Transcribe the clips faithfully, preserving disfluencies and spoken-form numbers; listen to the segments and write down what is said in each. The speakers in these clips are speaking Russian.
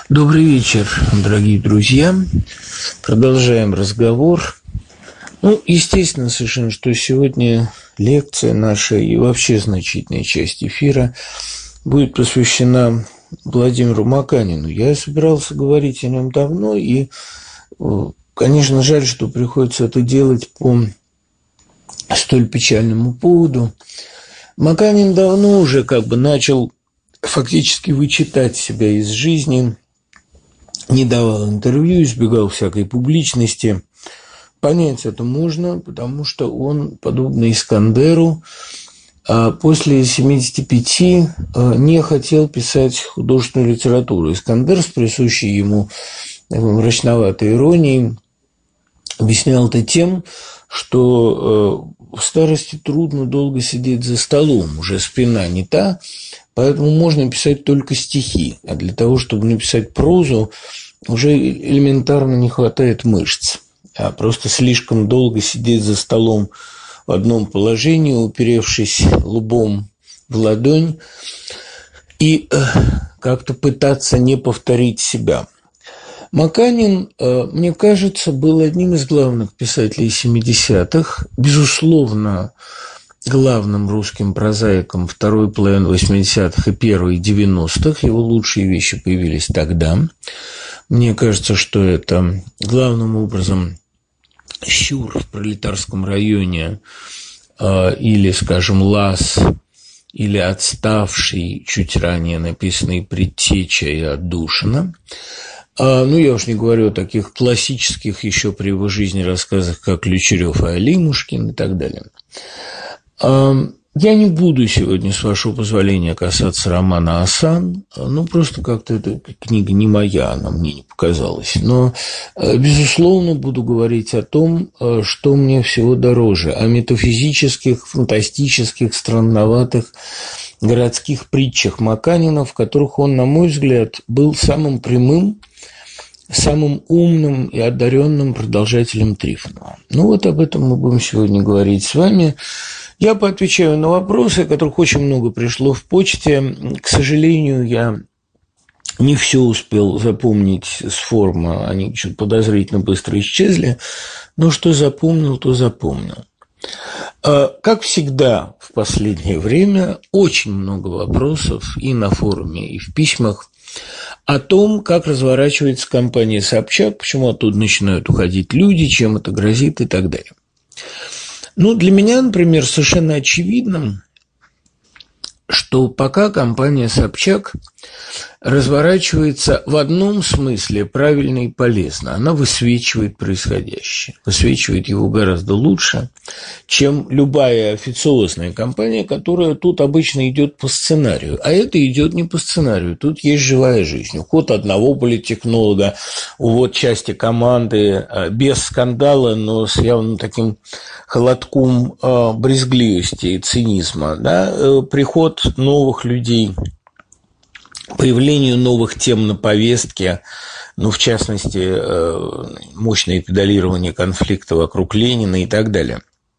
Добрый вечер, дорогие друзья. Продолжаем разговор. Ну, естественно, совершенно, что сегодня лекция наша и вообще значительная часть эфира будет посвящена Владимиру Маканину. Я собирался говорить о нем давно, и, конечно, жаль, что приходится это делать по столь печальному поводу. Маканин давно уже как бы начал фактически вычитать себя из жизни, не давал интервью, избегал всякой публичности. Понять это можно, потому что он, подобно Искандеру, после семидесяти пяти не хотел писать художественную литературу. Искандер с присущей ему мрачноватой иронией объяснял это тем, что в старости трудно долго сидеть за столом, уже спина не та, поэтому можно писать только стихи, а для того, чтобы написать прозу, уже элементарно не хватает мышц, а просто слишком долго сидеть за столом в одном положении, уперевшись лбом в ладонь, и как-то пытаться не повторить себя. Маканин, мне кажется, был одним из главных писателей семидесятых, безусловно, главным русским прозаиком второй половины восьмидесятых и первой девяностых. Его лучшие вещи появились тогда. Мне кажется, что это главным образом «Щур» в пролетарском районе или, скажем, «Лас», или «Отставший», чуть ранее написанный «Предтеча» и «Отдушина». Ну, я уж не говорю о таких классических еще при его жизни рассказах, как Ключерев и Алимушкин и так далее. Я не буду сегодня, с вашего позволения, касаться романа «Асан», ну, просто как-то эта книга не моя, она мне не показалась. Но, безусловно, буду говорить о том, что мне всего дороже, о метафизических, фантастических, странноватых городских притчах Маканина, в которых он, на мой взгляд, был самым прямым, самым умным и одаренным продолжателем Трифонова. Ну, вот об этом мы будем сегодня говорить с вами. Я поотвечаю на вопросы, которых очень много пришло в почте. К сожалению, я не все успел запомнить с форума, они что-то подозрительно быстро исчезли, но что запомнил, то запомнил. Как всегда в последнее время, очень много вопросов и на форуме, и в письмах о том, как разворачивается компания «Собчак», почему оттуда начинают уходить люди, чем это грозит и так далее. Ну, для меня, например, совершенно очевидно, что пока компания «Собчак» разворачивается в одном смысле правильно и полезно. Она высвечивает происходящее, высвечивает его гораздо лучше, чем любая официозная компания, которая тут обычно идет по сценарию. А это идет не по сценарию, тут есть живая жизнь. Уход одного политтехнолога, увод части команды, без скандала, но с явным таким холодком брезгливости и цинизма, да? Приход новых людей, появлению новых тем на повестке, ну, в частности, мощное педалирование конфликта вокруг Ленина и так далее,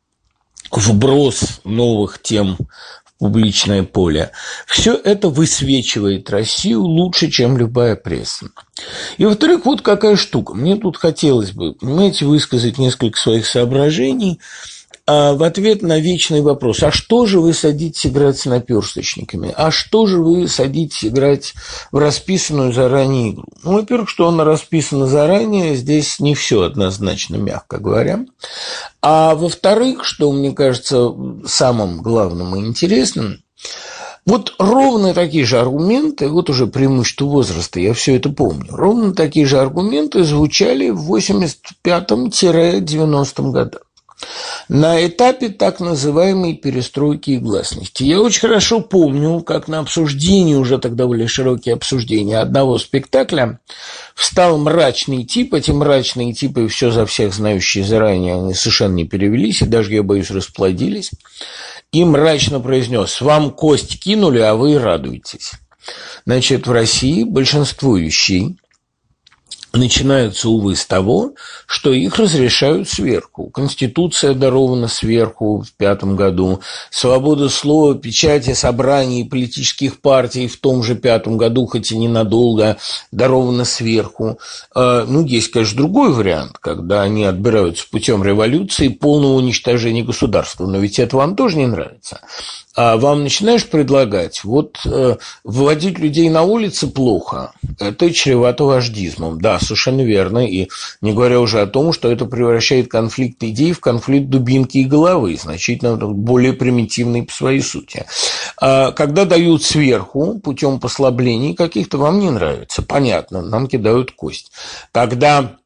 вброс новых тем в публичное поле, все это высвечивает Россию лучше, чем любая пресса. И, во-вторых, вот какая штука. Мне тут хотелось бы, понимаете, высказать несколько своих соображений в ответ на вечный вопрос: а что же вы садитесь играть с наперсточниками? А что же вы садитесь играть в расписанную заранее игру? Ну, во-первых, что она расписана заранее, здесь не все однозначно, мягко говоря. А во-вторых, что мне кажется самым главным и интересным, вот ровно такие же аргументы, вот уже преимущество возраста, я все это помню, ровно такие же аргументы звучали в восемьдесят пятом — девяностом годах. На этапе так называемой перестройки и гласности. Я очень хорошо помню, как на обсуждении, уже тогда были широкие обсуждения одного спектакля, встал мрачный тип. Эти мрачные типы, все за всех знающие заранее, они совершенно не перевелись, и даже, я боюсь, расплодились, и мрачно произнес: «Вам кость кинули, а вы радуетесь». Значит, в России большинство вещей, начинаются, увы, с того, что их разрешают сверху. Конституция дарована сверху в пятом году, свобода слова, печати, собраний политических партий в том же пятом году, хоть и ненадолго, дарована сверху. Ну, есть, конечно, другой вариант, когда они отбираются путем революции, полного уничтожения государства, но ведь это вам тоже не нравится. А вам начинаешь предлагать, вот э, выводить людей на улицы плохо, это чревато вождизмом. Да, совершенно верно, и не говоря уже о том, что это превращает конфликт идей в конфликт дубинки и головы, значительно более примитивный по своей сути. А когда дают сверху путем послаблений каких-то, вам не нравится, понятно, нам кидают кость. Когда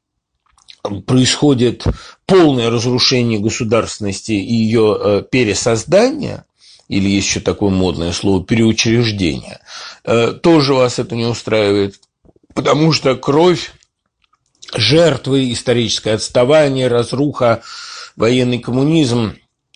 происходит полное разрушение государственности и ее э, пересоздание, или есть еще такое модное слово «переучреждение», тоже вас это не устраивает, потому что кровь, жертвы, историческое отставание, разруха, военный коммунизм,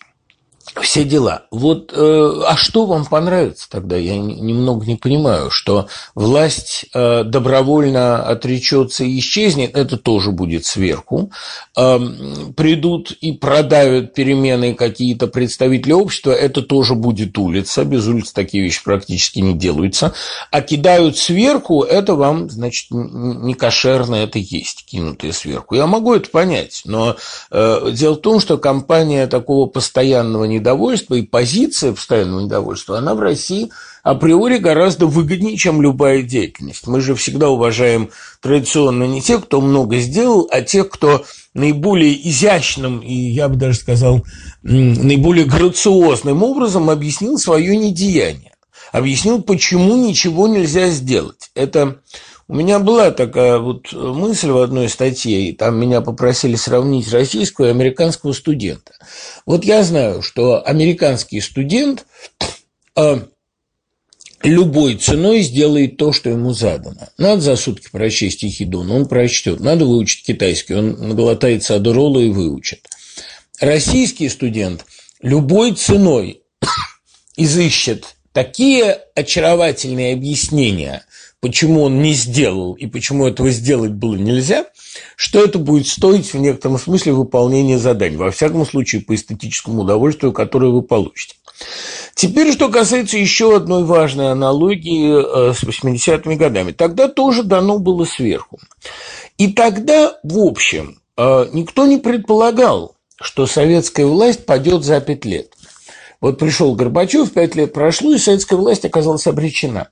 все дела. Вот, э, а что вам понравится тогда? Я немного не понимаю, что власть э, добровольно отречется и исчезнет, это тоже будет сверху. Э, придут и продавят перемены какие-то представители общества, это тоже будет улица. Без улиц такие вещи практически не делаются. А кидают сверху, это вам, значит, не кошерно, это есть кинутые сверху. Я могу это понять, но э, дело в том, что кампания такого постоянного недовольства недовольства и позиция постоянного недовольства, она в России априори гораздо выгоднее, чем любая деятельность. Мы же всегда уважаем традиционно не тех, кто много сделал, а тех, кто наиболее изящным и, я бы даже сказал, наиболее грациозным образом объяснил свое недеяние, объяснил, почему ничего нельзя сделать. Это... У меня была такая вот мысль в одной статье, и там меня попросили сравнить российского и американского студента. Вот я знаю, что американский студент э, любой ценой сделает то, что ему задано. Надо за сутки прочесть Ихидон, он прочтет. Надо выучить китайский, он наглотается адерола и выучит. Российский студент любой ценой изыщет такие очаровательные объяснения, почему он не сделал и почему этого сделать было нельзя, что это будет стоить в некотором смысле выполнения заданий, во всяком случае по эстетическому удовольствию, которое вы получите. Теперь, что касается еще одной важной аналогии с восьмидесятыми годами. Тогда тоже дано было сверху. И тогда, в общем, никто не предполагал, что советская власть падет за пять лет. Вот пришел Горбачев, пять лет прошло, и советская власть оказалась обречена.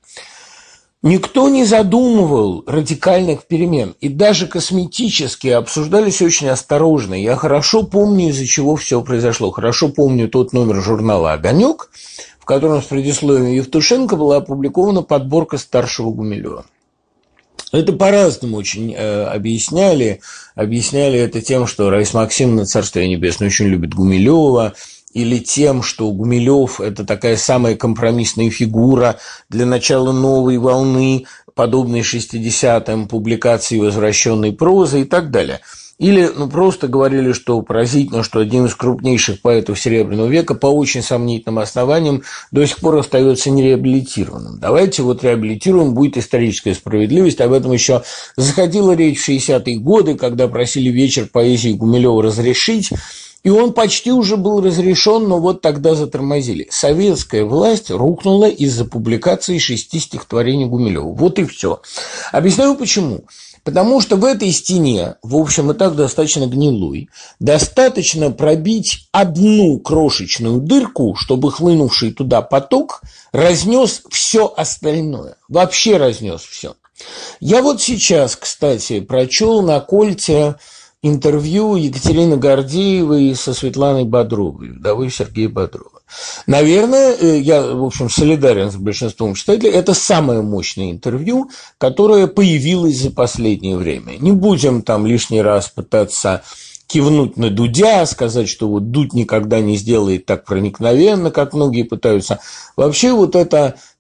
Никто не задумывал радикальных перемен, и даже косметические обсуждались очень осторожно. Я хорошо помню, из-за чего все произошло. Хорошо помню тот номер журнала «Огонек», в котором с предисловием Евтушенко была опубликована подборка старшего Гумилева. Это по-разному очень э, объясняли. Объясняли это тем, что Раиса Максимовна, царствие небесное, очень любит Гумилева, или тем, что Гумилев – это такая самая компромиссная фигура для начала новой волны, подобной шестидесятым, публикации возвращенной прозы и так далее. Или ну, просто говорили, что поразительно, что один из крупнейших поэтов Серебряного века по очень сомнительным основаниям до сих пор остается нереабилитированным. Давайте вот реабилитируем, будет историческая справедливость. Об этом еще заходила речь в шестидесятые годы, когда просили вечер поэзии Гумилева разрешить. И он почти уже был разрешен, но вот тогда затормозили. Советская власть рухнула из-за публикации шести стихотворений Гумилева. Вот и все. Объясняю почему. Потому что в этой стене, в общем, и так достаточно гнилой, достаточно пробить одну крошечную дырку, чтобы хлынувший туда поток разнес все остальное. Вообще разнес все. Я вот сейчас, кстати, прочел на Кольте интервью Екатерины Гордеевой со Светланой Бодровой, вдовой Сергея Бодрова. Наверное, я, в общем, солидарен с большинством читателей, это самое мощное интервью, которое появилось за последнее время. Не будем там лишний раз пытаться кивнуть на Дудя, сказать, что вот Дудь никогда не сделает так проникновенно, как многие пытаются. Вообще вот это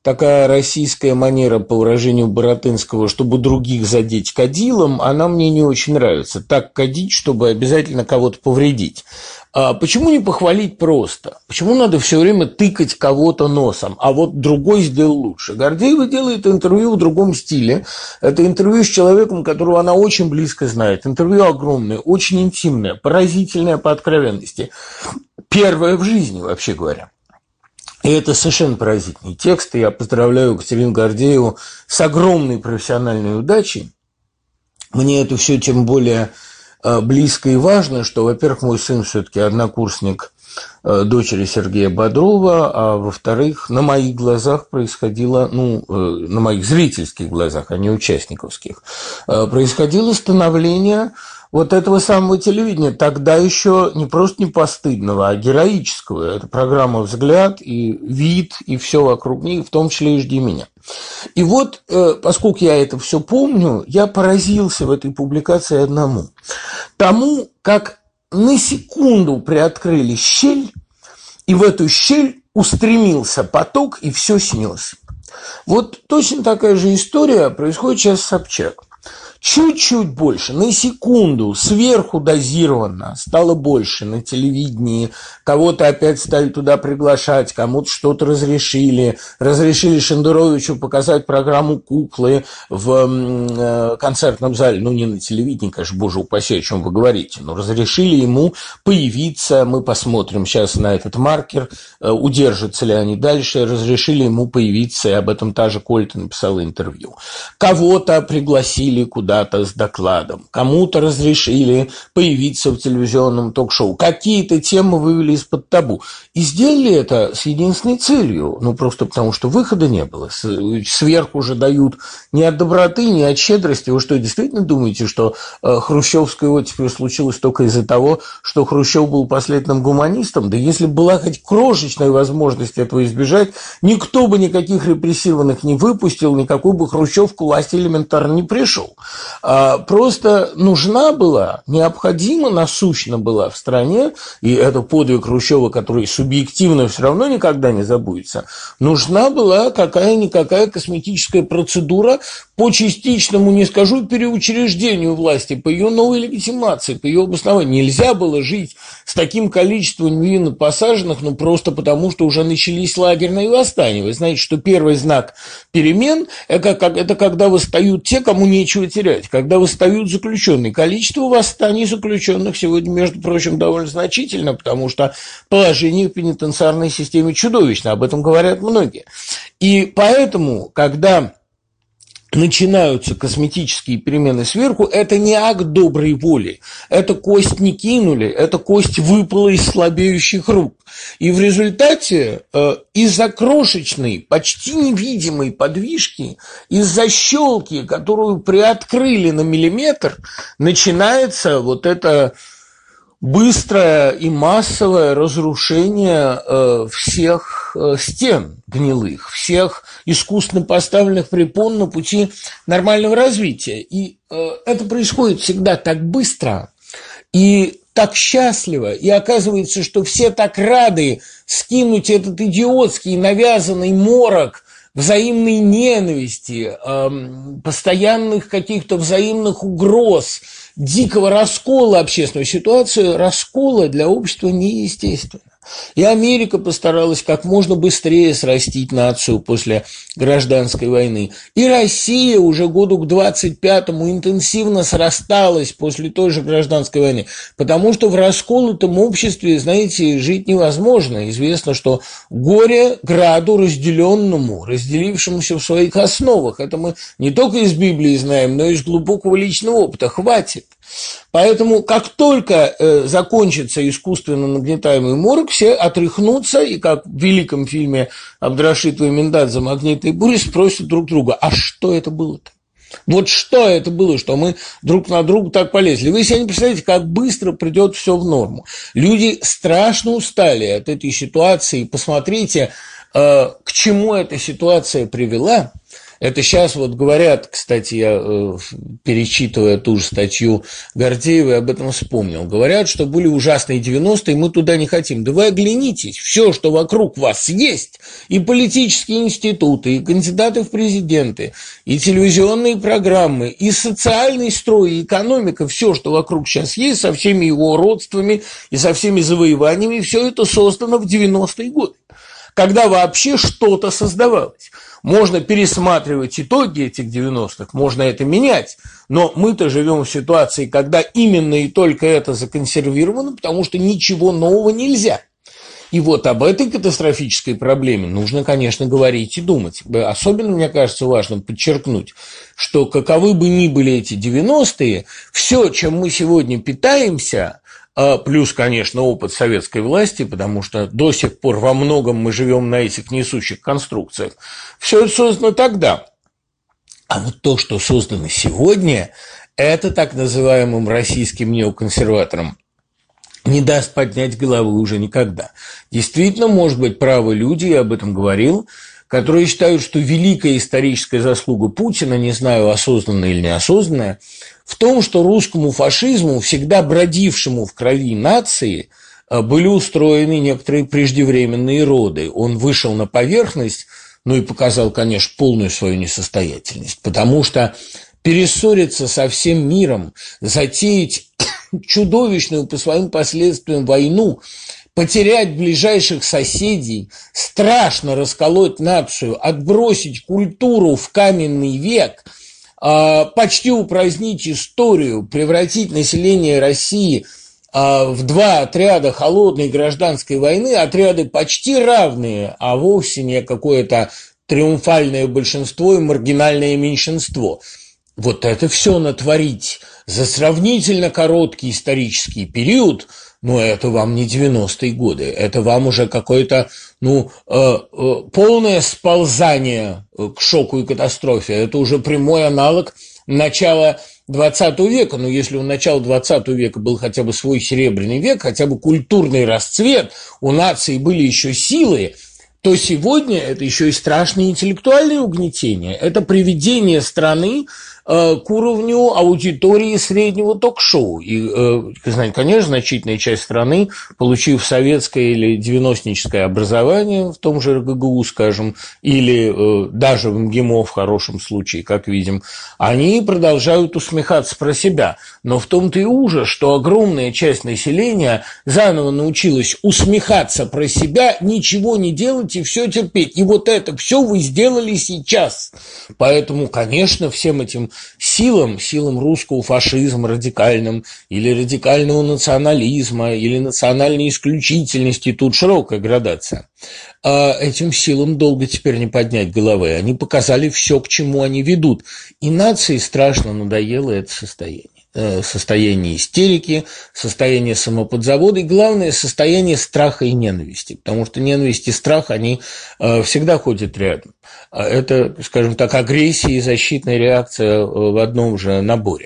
такая российская манера, по выражению Баратынского, чтобы других задеть кадилом, она мне не очень нравится. Так кадить, чтобы обязательно кого-то повредить. А почему не похвалить просто? Почему надо все время тыкать кого-то носом, а вот другой сделал лучше? Гордеева делает интервью в другом стиле. Это интервью с человеком, которого она очень близко знает. Интервью огромное, очень интимное, поразительное по откровенности. Первое в жизни, вообще говоря. И это совершенно поразительный текст. И я поздравляю Екатерину Гордееву с огромной профессиональной удачей. Мне это все тем более близко и важно, что, во-первых, мой сын все-таки однокурсник дочери Сергея Бодрова, а во-вторых, на моих глазах происходило, ну, на моих зрительских глазах, а не участниковских, происходило становление вот этого самого телевидения, тогда еще не просто не постыдного, а героического. Это программа «Взгляд» и «Вид», и все вокруг них, в том числе и «Жди меня». И вот, поскольку я это все помню, я поразился в этой публикации одному. Тому, как на секунду приоткрыли щель, и в эту щель устремился поток, и все снес. Вот точно такая же история происходит сейчас с Собчак. Чуть-чуть больше, на секунду, сверху дозированно стало больше на телевидении, кого-то опять стали туда приглашать, кому-то что-то разрешили, разрешили Шендеровичу показать программу «Куклы» в концертном зале, ну, не на телевидении, конечно, боже упаси, о чем вы говорите, но разрешили ему появиться, мы посмотрим сейчас на этот маркер, удержатся ли они дальше, разрешили ему появиться, и об этом та же Кольта написала интервью. Кого-то пригласили куда с докладом, кому-то разрешили появиться в телевизионном ток-шоу, какие-то темы вывели из-под табу. И сделали это с единственной целью, ну просто потому, что выхода не было. Сверху же дают не от доброты, не от щедрости. Вы что, действительно думаете, что хрущевская оттепель случилась только из-за того, что Хрущев был последним гуманистом? Да если была хоть крошечная возможность этого избежать, никто бы никаких репрессированных не выпустил, никакой бы Хрущев к власти элементарно не пришел. Просто нужна была, необходима, насущна была в стране, и это подвиг Хрущева, который субъективно все равно никогда не забудется, нужна была какая-никакая косметическая процедура по частичному, не скажу, переучреждению власти, по ее новой легитимации, по ее обоснованию. Нельзя было жить с таким количеством невинно посаженных, ну просто потому, что уже начались лагерные восстания. Вы знаете, что первый знак перемен – это когда восстают те, кому нечего терять, когда восстают заключенные. Количество восстаний заключенных сегодня, между прочим, довольно значительно, потому что положение в пенитенциарной системе чудовищно, об этом говорят многие. И поэтому, когда начинаются косметические перемены сверху, это не акт доброй воли, это кость не кинули, это кость выпала из слабеющих рук. И в результате э, из-за крошечной, почти невидимой подвижки, из-за щелки, которую приоткрыли на миллиметр, начинается вот это быстрое и массовое разрушение э, всех э, стен гнилых, всех искусственно поставленных препон на пути нормального развития. И э, это происходит всегда так быстро и так счастливо, и оказывается, что все так рады скинуть этот идиотский навязанный морок взаимной ненависти, э, постоянных каких-то взаимных угроз, дикого раскола общественной ситуации, раскола для общества неестественно. И Америка постаралась как можно быстрее срастить нацию после гражданской войны. И Россия уже году к двадцать пятому интенсивно срасталась после той же гражданской войны. Потому что в расколотом обществе, знаете, жить невозможно. Известно, что горе граду разделенному, разделившемуся в своих основах. Это мы не только из Библии знаем, но и из глубокого личного опыта. Хватит. Поэтому, как только э, закончится искусственно нагнетаемый морок, все отряхнутся, и как в великом фильме Абдрашитова и Миндадзе «Магнитные бури» спросят друг друга, а что это было-то? Вот что это было, что мы друг на друга так полезли? Вы себе не представляете, как быстро придет все в норму. Люди страшно устали от этой ситуации. Посмотрите, э, к чему эта ситуация привела. Это сейчас вот говорят, кстати, я, э, перечитывая ту же статью Гордеевой, об этом вспомнил. Говорят, что были ужасные девяностые, мы туда не хотим. Да вы оглянитесь, все, что вокруг вас есть, и политические институты, и кандидаты в президенты, и телевизионные программы, и социальный строй, и экономика, все, что вокруг сейчас есть, со всеми его родствами и со всеми завоеваниями, все это создано в девяностые годы, когда вообще что-то создавалось. Можно пересматривать итоги этих девяностых, можно это менять, но мы-то живем в ситуации, когда именно и только это законсервировано, потому что ничего нового нельзя. И вот об этой катастрофической проблеме нужно, конечно, говорить и думать. Особенно, мне кажется, важным подчеркнуть, что каковы бы ни были эти девяностые, все, чем мы сегодня питаемся, плюс, конечно, опыт советской власти, потому что до сих пор во многом мы живем на этих несущих конструкциях, все это создано тогда. А вот то, что создано сегодня, это так называемым российским неоконсерваторам не даст поднять головы уже никогда. Действительно, может быть, правы люди, я об этом говорил, которые считают, что великая историческая заслуга Путина, не знаю, осознанная или неосознанная, в том, что русскому фашизму, всегда бродившему в крови нации, были устроены некоторые преждевременные роды. Он вышел на поверхность, ну и показал, конечно, полную свою несостоятельность, потому что перессориться со всем миром, затеять чудовищную по своим последствиям войну, потерять ближайших соседей, страшно расколоть нацию, отбросить культуру в каменный век, почти упразднить историю, превратить население России в два отряда холодной гражданской войны, отряды почти равные, а вовсе не какое-то триумфальное большинство и маргинальное меньшинство. Вот это все натворить за сравнительно короткий исторический период, ну, это вам не девяностые годы, это вам уже какое-то, ну, э, э, полное сползание к шоку и катастрофе. Это уже прямой аналог начала двадцатого века. Но если у начала двадцатого века был хотя бы свой серебряный век, хотя бы культурный расцвет, у нации были еще силы, то сегодня это еще и страшное интеллектуальное угнетение. Это приведение страны э, к уровню аудитории среднего ток-шоу. И, э, конечно, значительная часть страны, получив советское или девяностническое образование, в том же РГГУ, скажем, или э, даже в МГИМО в хорошем случае, как видим, они продолжают усмехаться про себя. Но в том-то и ужас, что огромная часть населения заново научилась усмехаться про себя, ничего не делать и все терпеть. И вот это все вы сделали сейчас. Поэтому, конечно, всем этим силам, силам русского фашизма радикальным, или радикального национализма, или национальной исключительности, тут широкая градация, этим силам долго теперь не поднять головы. Они показали все, к чему они ведут. И нации страшно надоело это состояние. Состояние истерики, состояние самоподзавода и, главное, состояние страха и ненависти, потому что ненависть и страх, они всегда ходят рядом. Это, скажем так, агрессия и защитная реакция в одном же наборе.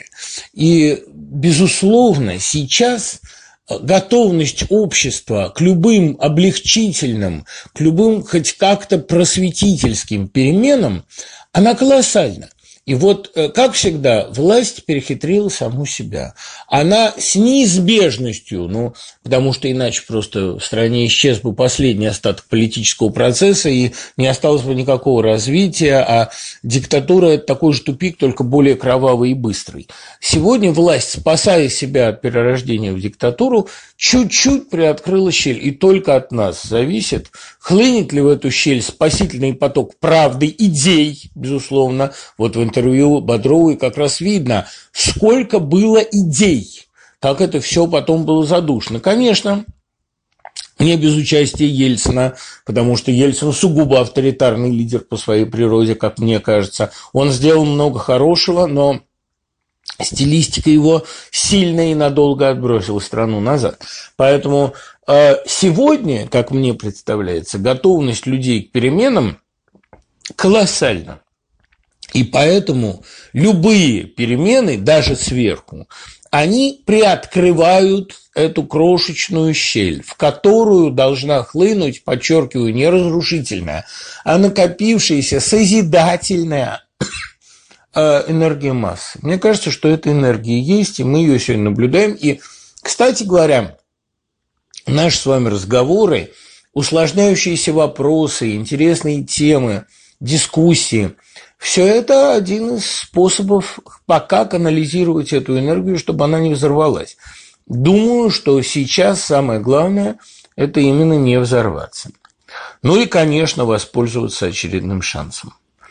И, безусловно, сейчас готовность общества к любым облегчительным, к любым хоть как-то просветительским переменам, она колоссальна. И вот, как всегда, власть перехитрила саму себя. Она с неизбежностью, ну, потому что иначе просто в стране исчез бы последний остаток политического процесса, и не осталось бы никакого развития, а диктатура – это такой же тупик, только более кровавый и быстрый. Сегодня власть, спасая себя от перерождения в диктатуру, чуть-чуть приоткрыла щель, и только от нас зависит, хлынет ли в эту щель спасительный поток правды, идей, безусловно. Вот в интервью Бодровой как раз видно, сколько было идей, как это все потом было задушено. Конечно, не без участия Ельцина, потому что Ельцин сугубо авторитарный лидер по своей природе, как мне кажется. Он сделал много хорошего, но стилистика его сильно и надолго отбросила страну назад. Поэтому э, сегодня, как мне представляется, готовность людей к переменам колоссальна. И поэтому любые перемены, даже сверху, они приоткрывают эту крошечную щель, в которую должна хлынуть, подчеркиваю, не разрушительная, а накопившаяся созидательная энергия массы. Мне кажется, что эта энергия есть, и мы ее сегодня наблюдаем. И, кстати говоря, наши с вами разговоры, усложняющиеся вопросы, интересные темы, дискуссии – все это один из способов пока канализировать эту энергию, чтобы она не взорвалась. Думаю, что сейчас самое главное – это именно не взорваться. Ну и, конечно, воспользоваться очередным шансом.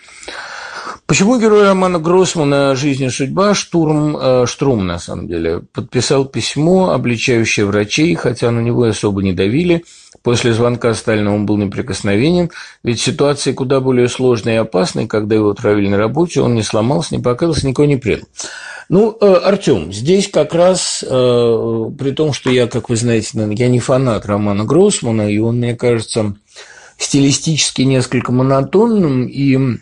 Почему герой романа Гроссмана «Жизнь и судьба» Штурм, э, Штрум, на самом деле, подписал письмо, обличающее врачей, хотя на него особо не давили. После звонка Сталина он был неприкосновенен, ведь ситуация куда более сложной и опасной, когда его отравили на работе, он не сломался, не покаялся, никого не предал. Ну, э, Артём, здесь как раз, э, при том, что я, как вы знаете, я не фанат романа Гроссмана, и он, мне кажется, стилистически несколько монотонным, и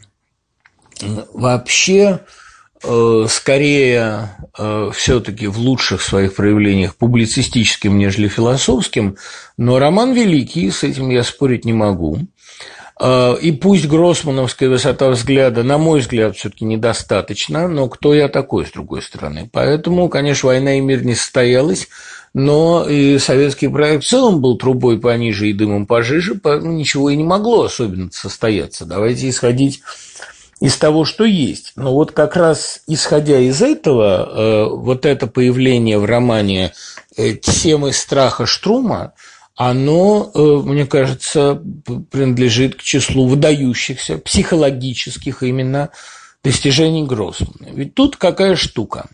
вообще, э, скорее, э, все-таки в лучших своих проявлениях публицистическим, нежели философским, но роман великий, с этим я спорить не могу. Э, и пусть гроссмановская высота взгляда, на мой взгляд, все-таки недостаточно, но кто я такой, с другой стороны? Поэтому, конечно, «Война и мир» не состоялась, но и советский проект в целом был трубой пониже и дымом пожиже, поэтому ничего и не могло особенно состояться. Давайте исходить из того, что есть. Но вот как раз исходя из этого, э, вот это появление в романе э, темы страха Штрума, оно, э, мне кажется, принадлежит к числу выдающихся психологических именно достижений Гроссмана. Ведь тут какая штука.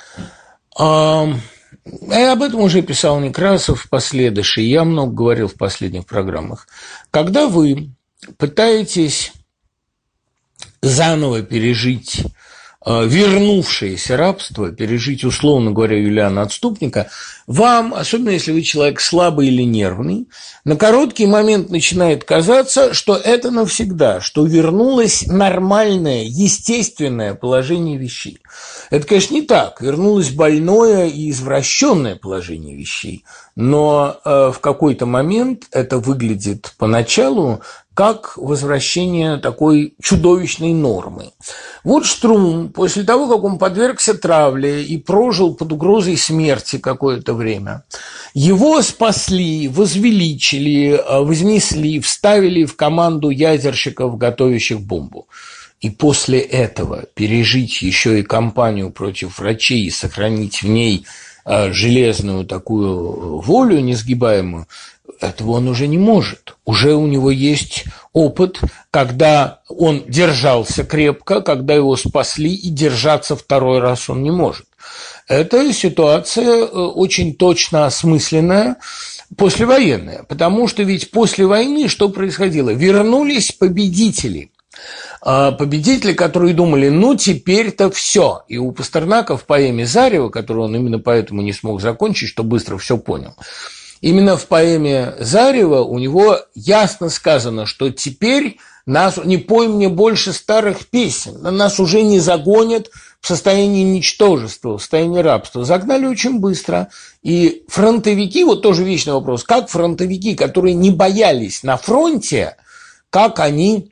Э, я об этом уже писал Некрасов, последующий, я много говорил в последних программах. Когда вы пытаетесь заново пережить э, вернувшееся рабство, пережить, условно говоря, Юлиана Отступника, вам, особенно если вы человек слабый или нервный, на короткий момент начинает казаться, что это навсегда, что вернулось нормальное, естественное положение вещей. Это, конечно, не так. Вернулось больное и извращенное положение вещей, но э, в какой-то момент это выглядит поначалу как возвращение такой чудовищной нормы. Вот Штрум, после того, как он подвергся травле и прожил под угрозой смерти какое-то время, его спасли, возвеличили, вознесли, вставили в команду ядерщиков, готовящих бомбу. И после этого пережить еще и кампанию против врачей и сохранить в ней железную такую волю несгибаемую, этого он уже не может. Уже у него есть опыт, когда он держался крепко, когда его спасли, и держаться второй раз он не может. Это ситуация очень точно осмысленная, послевоенная, потому что ведь после войны что происходило? Вернулись победители. Победители, которые думали, ну, теперь-то все. И у Пастернака в поэме «Зарево», которую он именно поэтому не смог закончить, что быстро все понял, именно в поэме «Зарево» у него ясно сказано, что теперь нас не пой мне больше старых песен, нас уже не загонят в состоянии ничтожества, в состоянии рабства. Загнали очень быстро. И фронтовики, вот тоже вечный вопрос, как фронтовики, которые не боялись на фронте, как они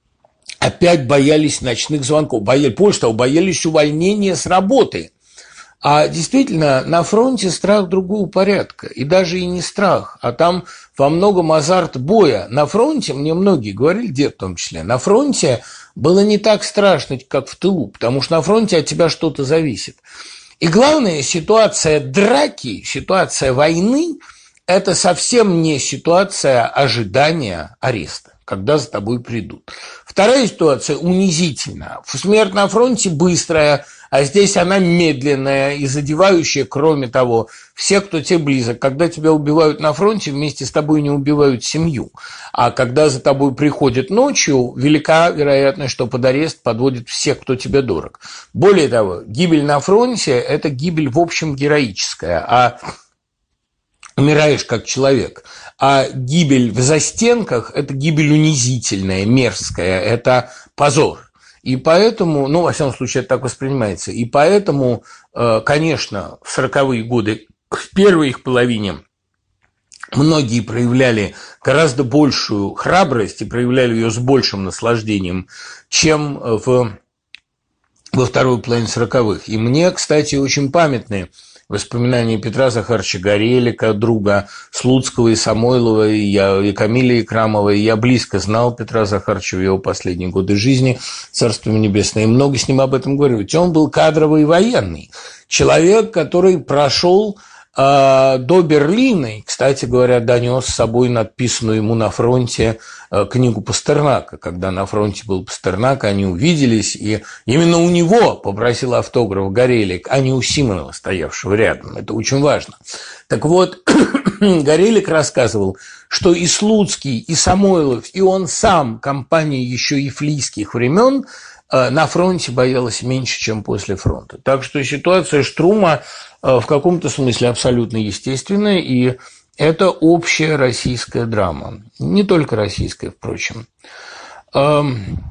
опять боялись ночных звонков, боялись, больше того, боялись увольнения с работы. А действительно, на фронте страх другого порядка. И даже и не страх, а там во многом азарт боя. На фронте, мне многие говорили, дед в том числе, на фронте было не так страшно, как в тылу, потому что на фронте от тебя что-то зависит. И главное, ситуация драки, ситуация войны – это совсем не ситуация ожидания ареста, когда за тобой придут. Вторая ситуация унизительная. Смерть на фронте быстрая, а здесь она медленная и задевающая, кроме того, всех, кто тебе близок. Когда тебя убивают на фронте, вместе с тобой не убивают семью. А когда за тобой приходят ночью, велика вероятность, что под арест подводят всех, кто тебе дорог. Более того, гибель на фронте – это гибель, в общем, героическая, а умираешь как человек. А гибель в застенках – это гибель унизительная, мерзкая, это позор. И поэтому, ну, во всяком случае, это так воспринимается. И поэтому, конечно, в сороковые годы, в первой их половине, многие проявляли гораздо большую храбрость и проявляли ее с большим наслаждением, чем в, во второй половине сороковых. И мне, кстати, очень памятны воспоминания Петра Захаровича Горелика, друга Слуцкого и Самойлова, и, я, и Камиля Икрамова. И я близко знал Петра Захаровича в его последние годы жизни, царство ему небесное, и много с ним об этом говорил. Ведь он был кадровый военный, человек, который прошел до Берлина, и, кстати говоря, донес с собой надписанную ему на фронте книгу Пастернака. Когда на фронте был Пастернак, они увиделись, и именно у него попросил автограф Горелик, а не у Симонова, стоявшего рядом. Это очень важно. Так вот, Горелик рассказывал, что и Слуцкий, и Самойлов, и он сам, компания еще и флийских времен, на фронте боялась меньше, чем после фронта. Так что ситуация Штрума в каком-то смысле абсолютно естественная, и это общая российская драма. Не только российская, впрочем. Как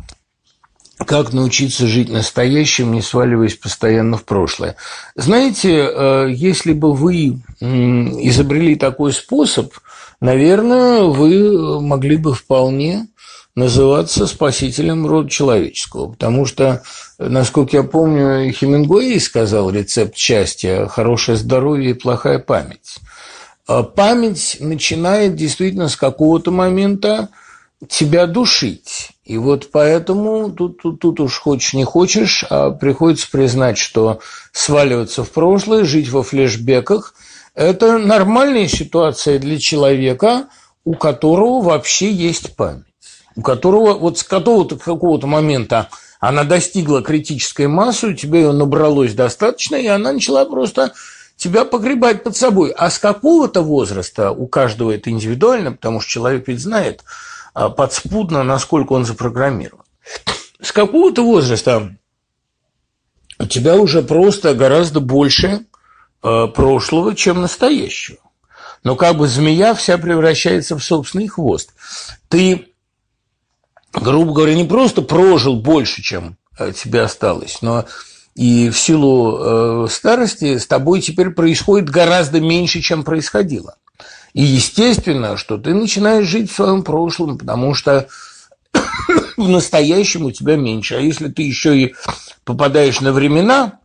научиться жить настоящим, не сваливаясь постоянно в прошлое? Знаете, если бы вы изобрели такой способ, наверное, вы могли бы вполне называться спасителем рода человеческого, потому что, насколько я помню, Хемингуэй сказал рецепт счастья – хорошее здоровье и плохая память. Память начинает действительно с какого-то момента тебя душить. И вот поэтому тут, тут, тут уж хочешь не хочешь, а приходится признать, что сваливаться в прошлое, жить во флешбеках – это нормальная ситуация для человека, у которого вообще есть память. У которого вот с какого-то, какого-то момента она достигла критической массы, у тебя ее набралось достаточно, и она начала просто тебя погребать под собой. А с какого-то возраста, у каждого это индивидуально, потому что человек ведь знает подспудно, насколько он запрограммирован. С какого-то возраста у тебя уже просто гораздо больше прошлого, чем настоящего. Но как бы змея вся превращается в собственный хвост. Ты, грубо говоря, не просто прожил больше, чем тебе осталось, но и в силу старости с тобой теперь происходит гораздо меньше, чем происходило. И естественно, что ты начинаешь жить в своем прошлом, потому что в настоящем у тебя меньше. А если ты еще и попадаешь на времена,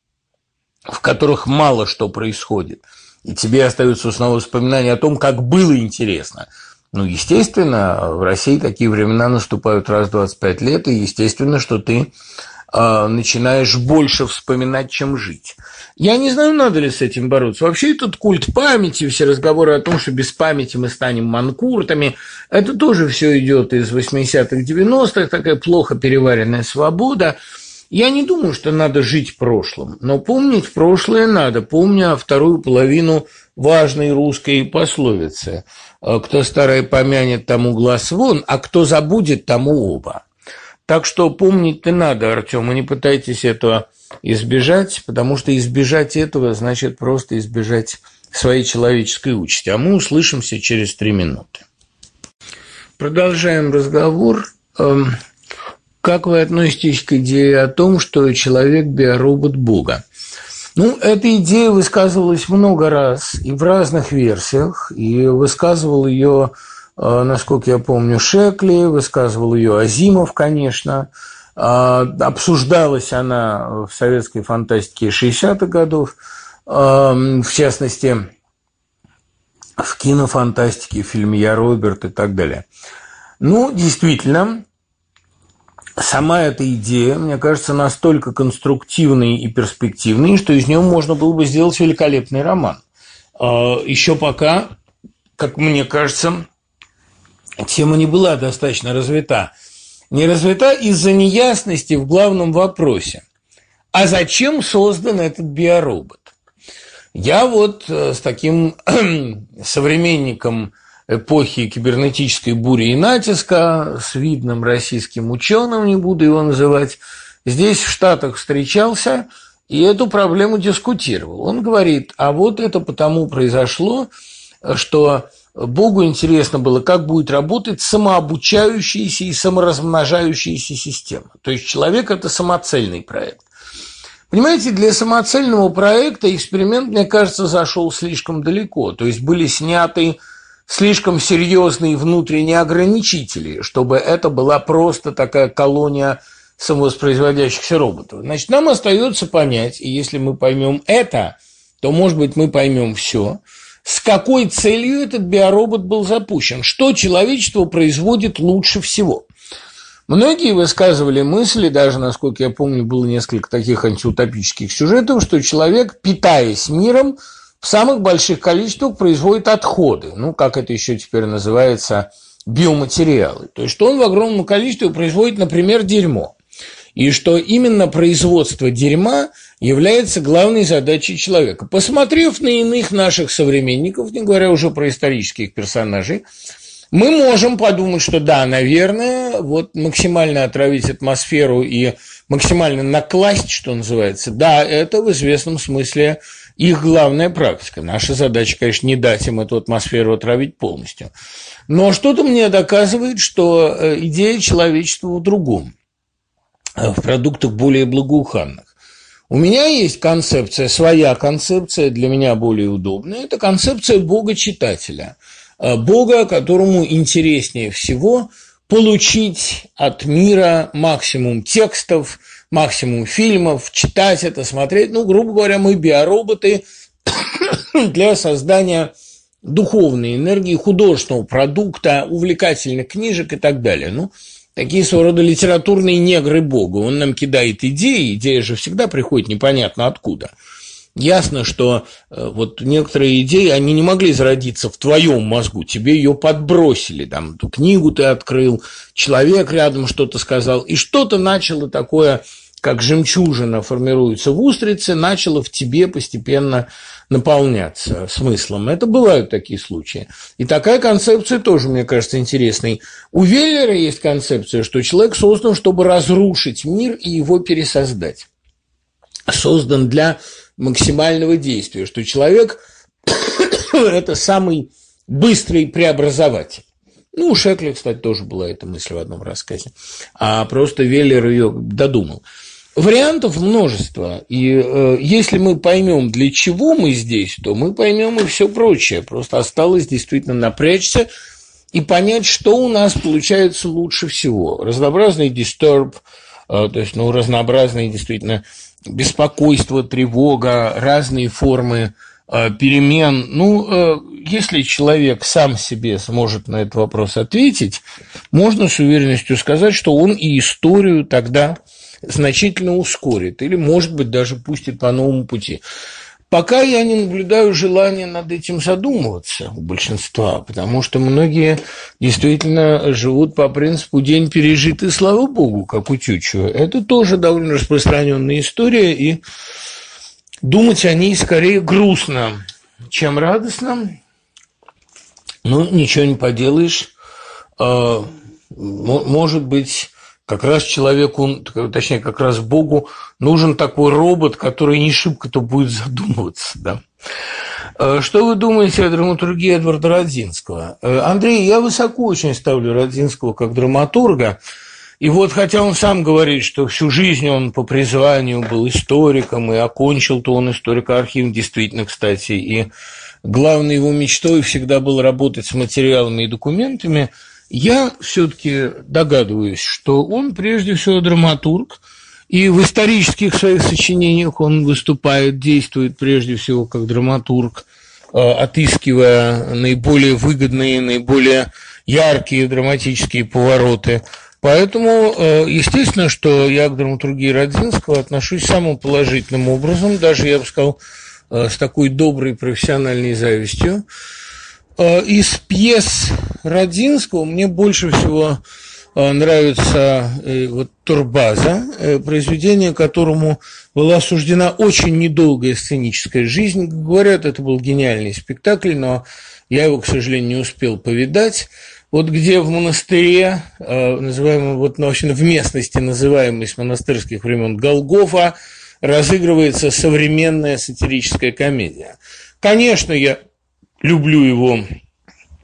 в которых мало что происходит, и тебе остаются снова воспоминания о том, как было интересно. Ну, естественно, в России такие времена наступают раз в двадцать пять лет, и естественно, что ты э, начинаешь больше вспоминать, чем жить. Я не знаю, надо ли с этим бороться. Вообще этот культ памяти, все разговоры о том, что без памяти мы станем манкуртами, это тоже все идет из восьмидесятых, девяностых, такая плохо переваренная свобода. Я не думаю, что надо жить прошлым, но помнить прошлое надо, помня вторую половину важной русской пословицы. Кто старое помянет, тому глаз вон, а кто забудет, тому оба. Так что помнить-то надо, Артём, и не пытайтесь этого избежать, потому что избежать этого значит просто избежать своей человеческой участи. А мы услышимся через три минуты. Продолжаем разговор. Как вы относитесь к идее о том, что человек – биоробот Бога? Ну, эта идея высказывалась много раз и в разных версиях, и высказывал ее, насколько я помню, Шекли, высказывал ее Азимов, конечно. Обсуждалась она в советской фантастике шестидесятых годов, в частности, в кинофантастике, в фильме «Я, Роберт» и так далее. Ну, действительно, сама эта идея, мне кажется, настолько конструктивной и перспективной, что из нее можно было бы сделать великолепный роман. Еще пока, как мне кажется, тема не была достаточно развита. Не развита из-за неясности в главном вопросе. А зачем создан этот биоробот? Я вот с таким современником эпохи кибернетической бури и натиска, с видным российским ученым, не буду его называть, здесь в Штатах встречался и эту проблему дискутировал. Он говорит, а вот это потому произошло, что Богу интересно было, как будет работать самообучающаяся и саморазмножающаяся система. То есть человек – это самоцельный проект. Понимаете, для самоцельного проекта эксперимент, мне кажется, зашел слишком далеко. То есть были сняты слишком серьезные внутренние ограничители, чтобы это была просто такая колония самовоспроизводящихся роботов. Значит, нам остается понять, и если мы поймем это, то, может быть, мы поймем все, с какой целью этот биоробот был запущен, что человечество производит лучше всего. Многие высказывали мысли, даже, насколько я помню, было несколько таких антиутопических сюжетов, что человек, питаясь миром, в самых больших количествах производит отходы, ну, как это еще теперь называется, биоматериалы. То есть, что он в огромном количестве производит, например, дерьмо. И что именно производство дерьма является главной задачей человека. Посмотрев на иных наших современников, не говоря уже про исторических персонажей, мы можем подумать, что да, наверное, вот максимально отравить атмосферу и максимально накласть, что называется, да, это в известном смысле их главная практика. Наша задача, конечно, не дать им эту атмосферу отравить полностью. Но что-то мне доказывает, что идея человечества в другом, в продуктах более благоуханных. У меня есть концепция, своя концепция, для меня более удобная. Это концепция Бога-читателя. Бога, которому интереснее всего получить от мира максимум текстов, максимум фильмов, читать это, смотреть. Ну, грубо говоря, мы биороботы для создания духовной энергии, художественного продукта, увлекательных книжек и так далее. Ну, такие своего рода литературные негры Бога. Он нам кидает идеи, идея же всегда приходит непонятно откуда. Ясно, что э, вот некоторые идеи, они не могли зародиться в твоем мозгу, тебе ее подбросили, там, эту книгу ты открыл, человек рядом что-то сказал, и что-то начало такое, как жемчужина формируется в устрице, начало в тебе постепенно наполняться смыслом. Это бывают такие случаи. И такая концепция тоже, мне кажется, интересной. У Веллера есть концепция, что человек создан, чтобы разрушить мир и его пересоздать. Создан для максимального действия, что человек – это самый быстрый преобразователь. Ну, у Шекля, кстати, тоже была эта мысль в одном рассказе, а просто Веллер ее додумал. Вариантов множество, и э, если мы поймем, для чего мы здесь, то мы поймем и все прочее. Просто осталось действительно напрячься и понять, что у нас получается лучше всего. Разнообразный дистерб, э, то есть, ну, разнообразные действительно беспокойство, тревога, разные формы э, перемен. Ну, э, если человек сам себе сможет на этот вопрос ответить, можно с уверенностью сказать, что он и историю тогда значительно ускорит или, может быть, даже пустит по новому пути. Пока я не наблюдаю желания над этим задумываться у большинства, потому что многие действительно живут по принципу «день пережит, и слава богу», как у Тютчева. Это тоже довольно распространенная история, и думать о ней скорее грустно, чем радостно. Ну, ничего не поделаешь. Может быть, как раз человеку, точнее, как раз Богу нужен такой робот, который не шибко-то будет задумываться, да. Что вы думаете о драматургии Эдварда Радзинского? Андрей, я высоко очень ставлю Радзинского как драматурга, и вот хотя он сам говорит, что всю жизнь он по призванию был историком, и окончил-то он историко-архив, действительно, кстати, и главной его мечтой всегда было работать с материалами и документами, я все-таки догадываюсь, что он прежде всего драматург, и в исторических своих сочинениях он выступает, действует прежде всего как драматург, отыскивая наиболее выгодные, наиболее яркие драматические повороты. Поэтому, естественно, что я к драматургии Радзинского отношусь самым положительным образом, даже, я бы сказал, с такой доброй профессиональной завистью. Из пьес Радзинского мне больше всего нравится вот «Турбаза», произведение, которому была суждена очень недолгая сценическая жизнь. Говорят, это был гениальный спектакль, но я его, к сожалению, не успел повидать. Вот где в монастыре, называемом, вот, ну, в местности, называемой с монастырских времен Голгофа, разыгрывается современная сатирическая комедия. Конечно, я люблю его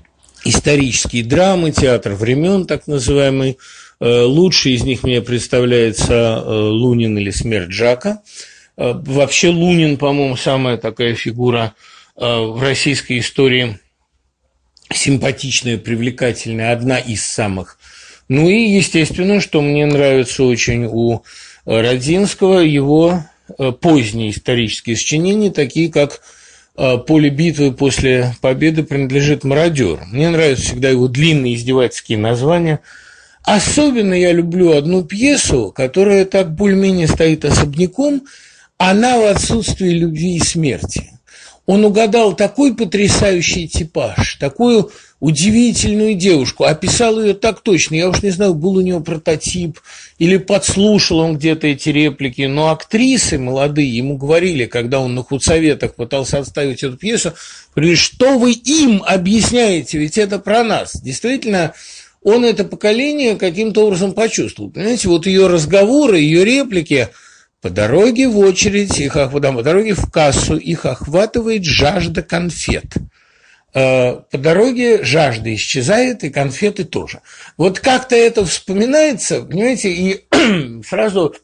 исторические драмы, театр времен, так называемый. Лучший из них мне представляется Лунин или «Смерть Жака». Вообще Лунин, по-моему, самая такая фигура в российской истории симпатичная, привлекательная, одна из самых. Ну и, естественно, что мне нравится очень у Родзинского, его поздние исторические сочинения, такие как «Поле битвы после победы принадлежит мародерам». Мне нравятся всегда его длинные издевательские названия. Особенно я люблю одну пьесу, которая так более-менее стоит особняком, она в отсутствии любви и смерти. Он угадал такой потрясающий типаж, такую удивительную девушку, описал ее так точно. Я уж не знаю, был у него прототип или подслушал он где-то эти реплики, но актрисы молодые ему говорили, когда он на худсоветах пытался отставить эту пьесу, говорили, что вы им объясняете, ведь это про нас. Действительно, он это поколение каким-то образом почувствовал. Понимаете, вот ее разговоры, ее реплики – по дороге в очередь, их, по дороге в кассу их охватывает жажда конфет. По дороге жажда исчезает, и конфеты тоже. Вот как-то это вспоминается, понимаете, и сразу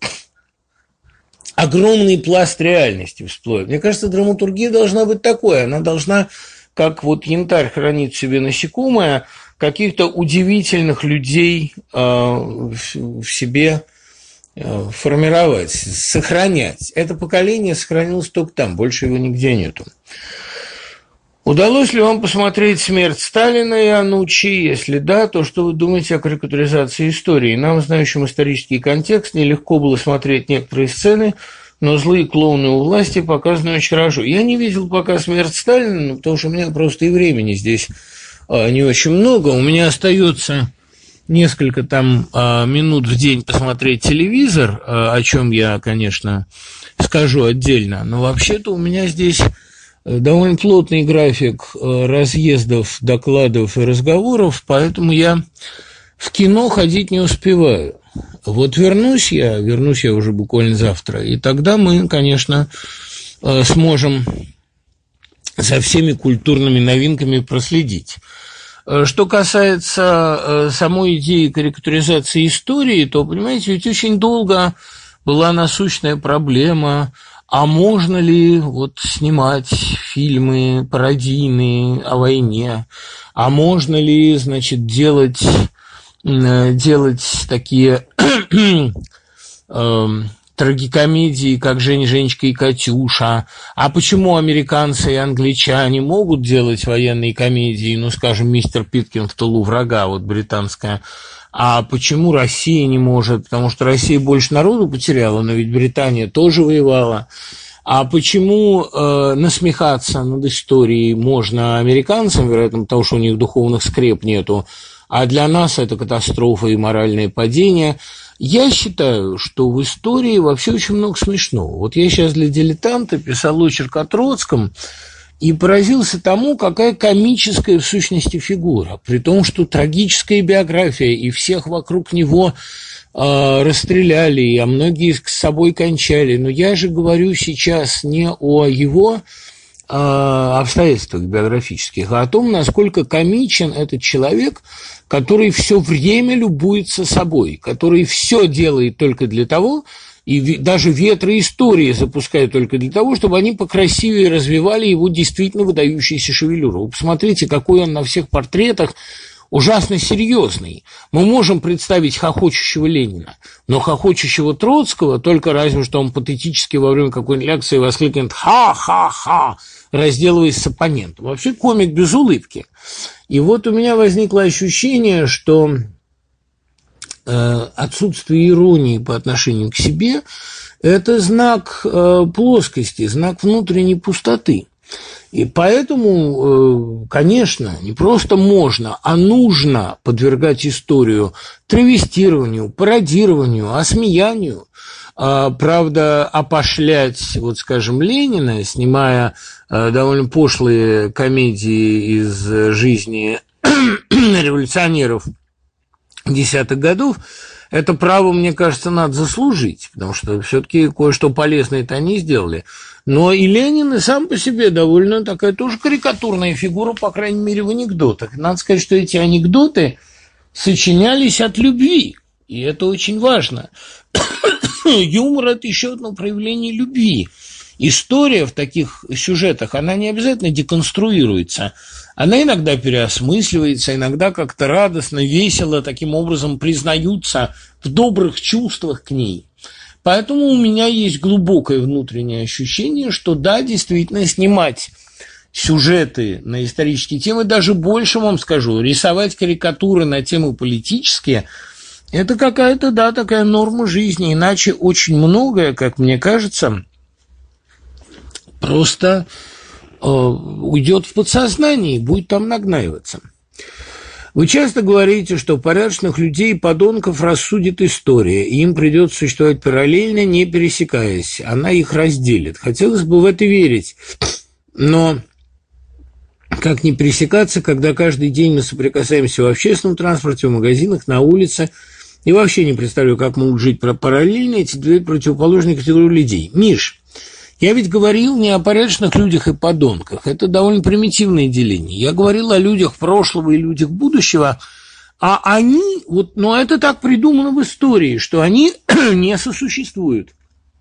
огромный пласт реальности всплывает. Мне кажется, драматургия должна быть такой, она должна, как вот янтарь хранит в себе насекомое, каких-то удивительных людей в себе формировать, сохранять. Это поколение сохранилось только там, больше его нигде нету. Удалось ли вам посмотреть «Смерть Сталина» и «Анучи»? Если да, то что вы думаете о карикатуризации истории? Нам, знающим исторический контекст, нелегко было смотреть некоторые сцены, но злые клоуны у власти показаны очень хорошо. Я не видел пока «Смерть Сталина», потому что у меня просто и времени здесь не очень много. У меня остается несколько там а, минут в день посмотреть телевизор, а, о чем я, конечно, скажу отдельно, но вообще-то у меня здесь довольно плотный график разъездов, докладов и разговоров, поэтому я в кино ходить не успеваю. Вот вернусь я, вернусь я уже буквально завтра, и тогда мы, конечно, сможем за всеми культурными новинками проследить. Что касается самой идеи карикатуризации истории, то, понимаете, ведь очень долго была насущная проблема, а можно ли вот снимать фильмы пародийные о войне, а можно ли, значит, делать, делать такие трагикомедии, как «Жень, Женечка и Катюша». А почему американцы и англичане могут делать военные комедии, ну, скажем, «Мистер Питкин в тылу врага», вот британская, а почему Россия не может? Потому что Россия больше народу потеряла, но ведь Британия тоже воевала. А почему э, насмехаться над историей можно американцам, вероятно, потому что у них духовных скреп нету, а для нас это катастрофа и моральное падение? Я считаю, что в истории вообще очень много смешного. Вот я сейчас для «Дилетанта» писал очерк о Троцком и поразился тому, какая комическая в сущности фигура, при том, что трагическая биография, и всех вокруг него э, расстреляли, а многие с собой кончали. Но я же говорю сейчас не о его э, обстоятельствах биографических, а о том, насколько комичен этот человек, который все время любуется собой, который все делает только для того, и даже ветры истории запускают только для того, чтобы они покрасивее развивали его действительно выдающуюся шевелюру. Вы посмотрите, какой он на всех портретах ужасно серьезный. Мы можем представить хохочущего Ленина, но хохочущего Троцкого только разве что он патетически во время какой-нибудь лекции воскликнет «ха-ха-ха», разделываясь с оппонентом. Вообще комик без улыбки. И вот у меня возникло ощущение, что э, отсутствие иронии по отношению к себе – это знак э, плоскости, знак внутренней пустоты. И поэтому, э, конечно, не просто можно, а нужно подвергать историю травестированию, пародированию, осмеянию. А, правда, опошлять, вот скажем, Ленина, снимая а, довольно пошлые комедии из жизни революционеров десятых годов, это право, мне кажется, надо заслужить, потому что все-таки кое-что полезное это они сделали. Но и Ленин и сам по себе довольно такая тоже карикатурная фигура, по крайней мере, в анекдотах. Надо сказать, что эти анекдоты сочинялись от любви, и это очень важно. Юмор – это еще одно проявление любви. История в таких сюжетах, она не обязательно деконструируется. Она иногда переосмысливается, иногда как-то радостно, весело таким образом признаются в добрых чувствах к ней. Поэтому у меня есть глубокое внутреннее ощущение, что да, действительно, снимать сюжеты на исторические темы, даже больше вам скажу, рисовать карикатуры на темы политические – это какая-то, да, такая норма жизни, иначе очень многое, как мне кажется, просто э, уйдет в подсознание и будет там нагнаиваться. Вы часто говорите, что порядочных людей и подонков рассудит история, и им придется существовать параллельно, не пересекаясь. Она их разделит. Хотелось бы в это верить, но как не пересекаться, когда каждый день мы соприкасаемся в общественном транспорте, в магазинах, на улице, и вообще не представляю, как могут жить параллельно эти две противоположные категории людей. Миш, я ведь говорил не о порядочных людях и подонках. Это довольно примитивное деление. Я говорил о людях прошлого и людях будущего, а они, вот, но это так придумано в истории, что они не сосуществуют.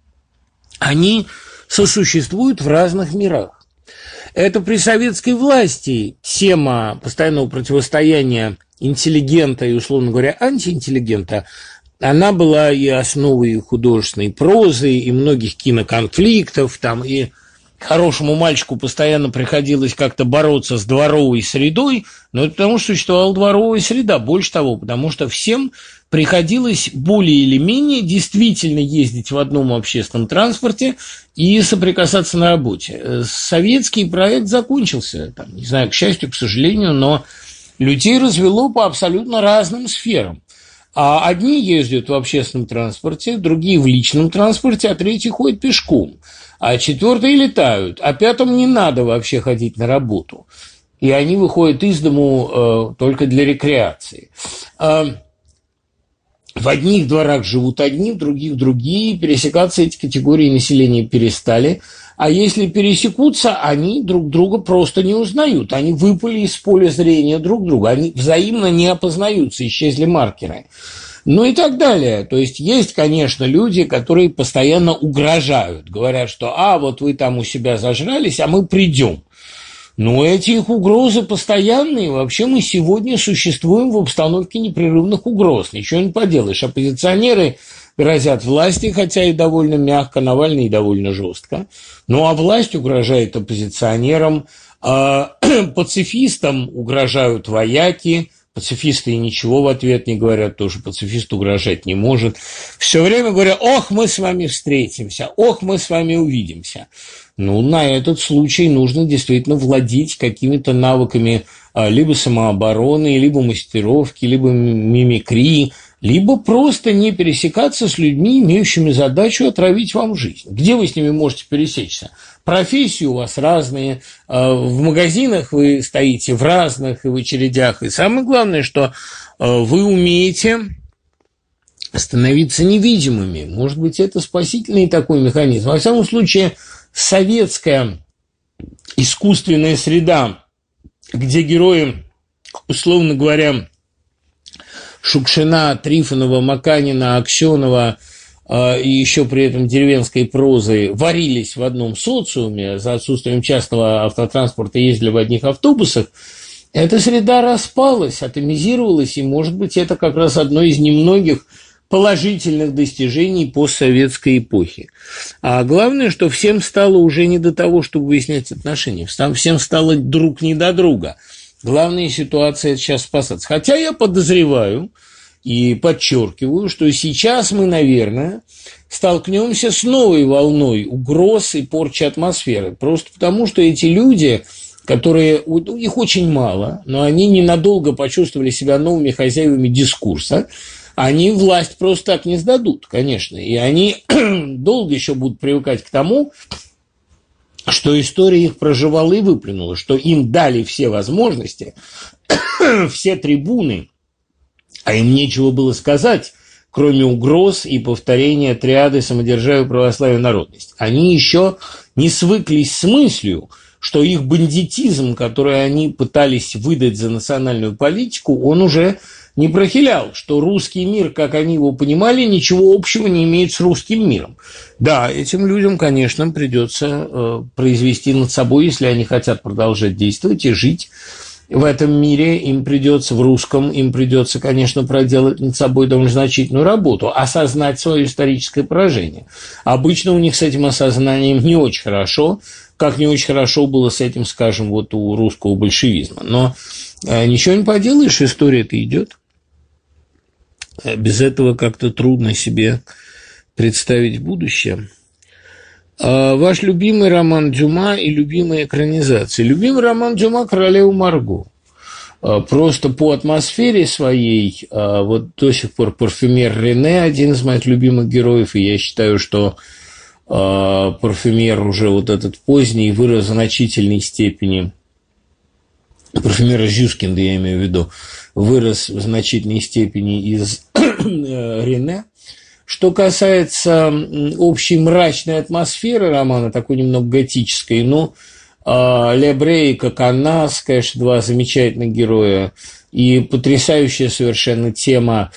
Они сосуществуют в разных мирах. Это при советской власти тема постоянного противостояния интеллигента и, условно говоря, антиинтеллигента, она была и основой художественной прозы, и многих киноконфликтов, там, и хорошему мальчику постоянно приходилось как-то бороться с дворовой средой, но это потому, что существовала дворовая среда, больше того, потому что всем приходилось более или менее действительно ездить в одном общественном транспорте и соприкасаться на работе. Советский проект закончился, там, не знаю, к счастью, к сожалению, но людей развело по абсолютно разным сферам. А одни ездят в общественном транспорте, другие в личном транспорте, а третьи ходят пешком, а четвертые летают, а пятым не надо вообще ходить на работу. И они выходят из дому э, только для рекреации. Э, в одних дворах живут одни, в других другие. Пересекаться эти категории населения перестали. А если пересекутся, они друг друга просто не узнают. Они выпали из поля зрения друг друга. Они взаимно не опознаются, исчезли маркеры. Ну и так далее. То есть есть, конечно, люди, которые постоянно угрожают. Говорят, что «а, вот вы там у себя зажрались, а мы придем». Но эти их угрозы постоянные. Вообще мы сегодня существуем в обстановке непрерывных угроз. Ничего не поделаешь. Оппозиционеры грозят власти, хотя и довольно мягко, Навальный довольно жестко. Ну, а власть угрожает оппозиционерам, а пацифистам угрожают вояки, пацифисты и ничего в ответ не говорят, тоже пацифист угрожать не может. Все время говорят: ох, мы с вами встретимся, ох, мы с вами увидимся. Ну, на этот случай нужно действительно владеть какими-то навыками либо самообороны, либо мастеровки, либо мимикрии, либо просто не пересекаться с людьми, имеющими задачу отравить вам жизнь. Где вы с ними можете пересечься? Профессии у вас разные, в магазинах вы стоите в разных и в очередях. И самое главное, что вы умеете становиться невидимыми. Может быть, это спасительный такой механизм. Во всяком случае, советская искусственная среда, где герои, условно говоря, Шукшина, Трифонова, Маканина, Аксенова э, и еще при этом деревенской прозы варились в одном социуме, за отсутствием частного автотранспорта ездили в одних автобусах, эта среда распалась, атомизировалась, и, может быть, это как раз одно из немногих положительных достижений постсоветской эпохи. А главное, что всем стало уже не до того, чтобы выяснять отношения, всем стало друг не до друга. Главная ситуация – это сейчас спасаться. Хотя я подозреваю и подчеркиваю, что сейчас мы, наверное, столкнемся с новой волной угроз и порчи атмосферы. Просто потому, что эти люди, которые, их очень мало, но они ненадолго почувствовали себя новыми хозяевами дискурса, они власть просто так не сдадут, конечно. И они долго еще будут привыкать к тому, что история их проживала и выплюнула, что им дали все возможности, все трибуны, а им нечего было сказать, кроме угроз и повторения триады самодержавия, православия, народность. Они еще не свыклись с мыслью, что их бандитизм, который они пытались выдать за национальную политику, он уже не прохилял, что русский мир, как они его понимали, ничего общего не имеет с русским миром. Да, этим людям, конечно, придется э, произвести над собой, если они хотят продолжать действовать и жить в этом мире, им придется, в русском, им придется, конечно, проделать над собой довольно значительную работу, осознать свое историческое поражение. Обычно у них с этим осознанием не очень хорошо, как не очень хорошо было с этим, скажем, вот у русского большевизма. Но э, ничего не поделаешь, история-то идет. Без этого как-то трудно себе представить будущее. А ваш любимый роман Дюма и любимая экранизация. Любимый роман Дюма «Королева Марго». Просто по атмосфере своей, вот до сих пор парфюмер Рене один из моих любимых героев, и я считаю, что парфюмер уже вот этот поздний вырос в значительной степени, парфюмер Зюскинда, я имею в виду, вырос в значительной степени из Рене. Что касается общей мрачной атмосферы романа, такой немного готической, ну, Ле Бре и Коканас, конечно, два замечательных героя, и потрясающая совершенно тема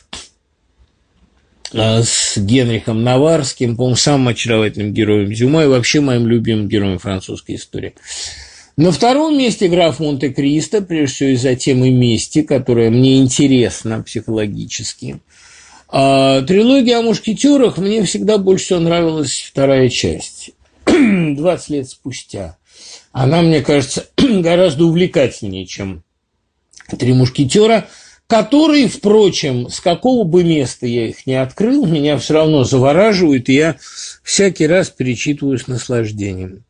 с Генрихом Наварским, по-моему, самым очаровательным героем Дюма и вообще моим любимым героем французской истории. На втором месте «Граф Монте-Кристо», прежде всего из-за темы мести, которая мне интересна психологически. А трилогия о мушкетерах мне всегда больше всего нравилась вторая часть. двадцать лет спустя. Она, мне кажется, гораздо увлекательнее, чем «Три мушкетера», которые, впрочем, с какого бы места я их не открыл, меня все равно завораживают, и я всякий раз перечитываю с наслаждением.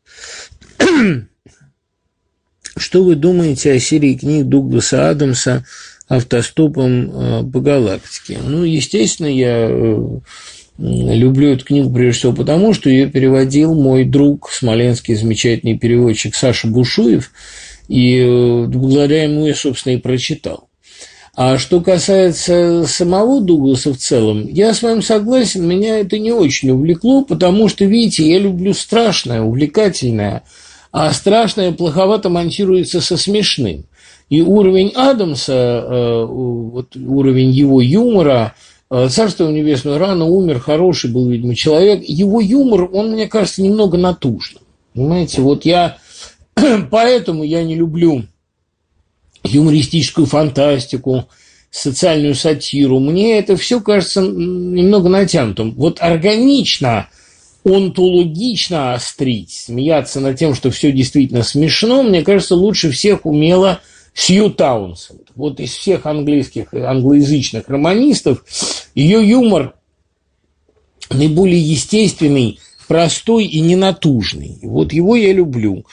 Что вы думаете о серии книг Дугласа Адамса «Автостопом по галактике»? Ну, естественно, я люблю эту книгу прежде всего потому, что ее переводил мой друг, смоленский замечательный переводчик Саша Бушуев, и благодаря ему я, собственно, и прочитал. А что касается самого Дугласа в целом, я с вами согласен, меня это не очень увлекло, потому что, видите, я люблю страшное, увлекательное, а страшное плоховато монтируется со смешным. И уровень Адамса, вот уровень его юмора, царство ему небесное, рано умер, хороший был, видимо, человек, его юмор, он, мне кажется, немного натужным. Понимаете, вот я, поэтому я не люблю юмористическую фантастику, социальную сатиру. Мне это все кажется немного натянутым. Вот органично, онтологично острить, смеяться над тем, что все действительно смешно, мне кажется, лучше всех умела Сью Таунсенд. Вот из всех английских, англоязычных романистов ее юмор наиболее естественный, простой и ненатужный. Вот его я люблю.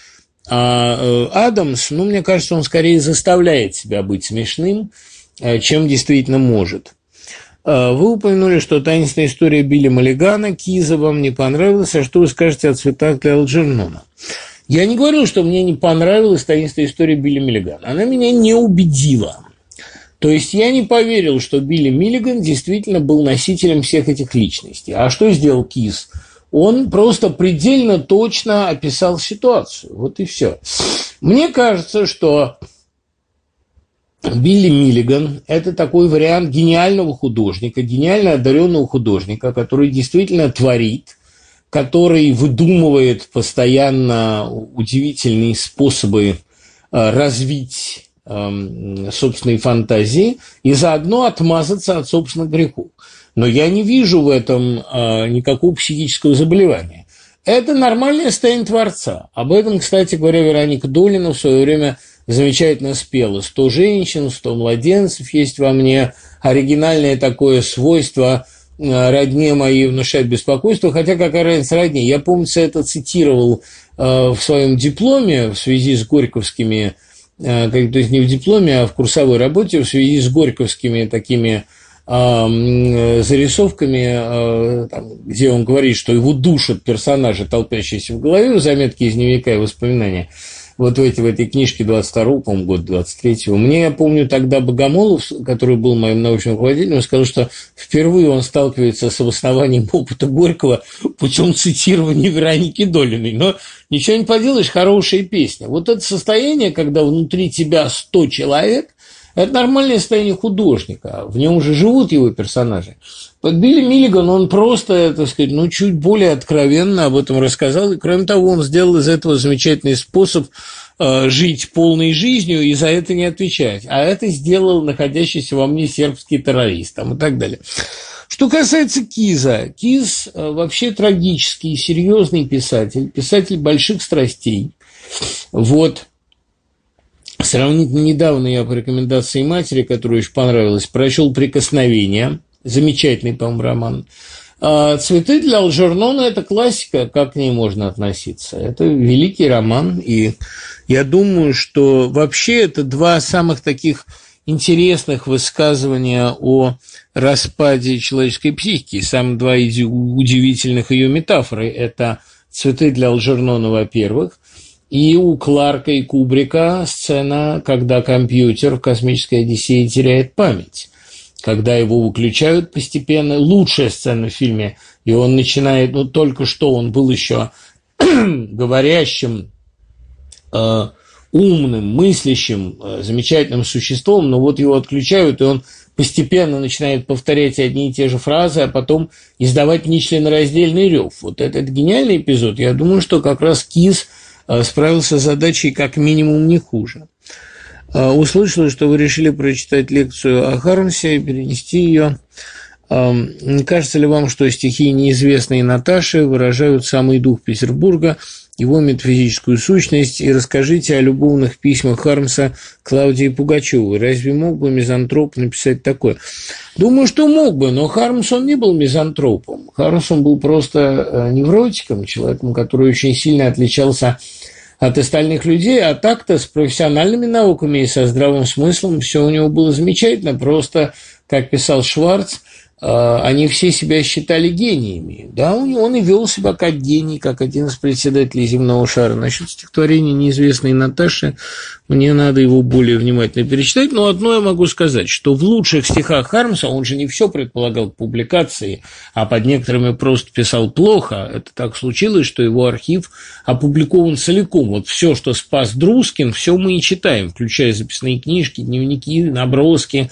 А Адамс, ну, мне кажется, он скорее заставляет себя быть смешным, чем действительно может. Вы упомянули, что таинственная история Билли Маллигана, Киза вам не понравилась, а что вы скажете о цветах для Алджернона? Я не говорил, что мне не понравилась таинственная история Билли Миллигана. Она меня не убедила. То есть я не поверил, что Билли Миллиган действительно был носителем всех этих личностей. А что сделал Киз? Он просто предельно точно описал ситуацию. Вот и все. Мне кажется, что Билли Миллиган – это такой вариант гениального художника, гениально одаренного художника, который действительно творит, который выдумывает постоянно удивительные способы развить собственные фантазии и заодно отмазаться от собственных грехов. Но я не вижу в этом а, никакого психического заболевания. Это нормальное состояние творца. Об этом, кстати говоря, Вероника Долина в свое время замечательно спела. «Сто женщин, сто младенцев есть во мне». Оригинальное такое свойство родне моей внушать беспокойство. Хотя какая разница родне? Я, помнится, это цитировал а, в своем дипломе в связи с горьковскими, а, то есть не в дипломе, а в курсовой работе в связи с горьковскими такими зарисовками, где он говорит, что его душат персонажи, толпящиеся в голове, заметки из дневника и воспоминания. вот в, эти, в этой книжке двадцать второго, по-моему, года, двадцать третьего. Мне, я помню, тогда Богомолов, который был моим научным руководителем, сказал, что впервые он сталкивается с обоснованием опыта Горького путем цитирования Вероники Долиной. Но ничего не поделаешь, хорошая песня. Вот это состояние, когда внутри тебя сто человек, это нормальное состояние художника, в нем уже живут его персонажи. Вот Билли Миллиган, он просто, так сказать, ну, чуть более откровенно об этом рассказал, и, кроме того, он сделал из этого замечательный способ э, жить полной жизнью и за это не отвечать. А это сделал находящийся во мне сербский террорист, там, и так далее. Что касается Киза, Киз э, вообще трагический, серьезный писатель, писатель больших страстей. Вот. Сравнительно недавно я по рекомендации матери, которая очень понравилась, прочел «Прикосновение». Замечательный, по-моему, роман. А «Цветы для Алжернона» – это классика, как к ней можно относиться. Это великий роман, и я думаю, что вообще это два самых таких интересных высказывания о распаде человеческой психики. Самые два удивительных ее метафоры – это «Цветы для Алжернона», во-первых, и у Кларка и Кубрика сцена, когда компьютер в «Космической Одиссее» теряет память. Когда его выключают постепенно, лучшая сцена в фильме, и он начинает, ну, только что он был еще говорящим, э, умным, мыслящим, э, замечательным существом, но вот его отключают, и он постепенно начинает повторять одни и те же фразы, а потом издавать нечленораздельный рев. Вот этот гениальный эпизод, я думаю, что как раз Киз э, справился с задачей как минимум не хуже. Услышала, что вы решили прочитать лекцию о Хармсе и перенести ее. Не кажется ли вам, что стихи неизвестной Наташи выражают самый дух Петербурга, его метафизическую сущность? И расскажите о любовных письмах Хармса Клавдии Пугачевой. Разве мог бы мизантроп написать такое? Думаю, что мог бы, но Хармс, он не был мизантропом. Хармс, он был просто невротиком, человеком, который очень сильно отличался от остальных людей, а так-то с профессиональными науками и со здравым смыслом все у него было замечательно. Просто, как писал Шварц, они все себя считали гениями. Да, он и вел себя как гений, как один из председателей земного шара. Насчет стихотворения неизвестной Наташи мне надо его более внимательно перечитать. Но одно я могу сказать, что в лучших стихах Хармса, он же не все предполагал к публикации, а под некоторыми просто писал плохо. Это так случилось, что его архив опубликован целиком. Вот все, что спас Друскин, все мы и читаем, включая записные книжки, дневники, наброски,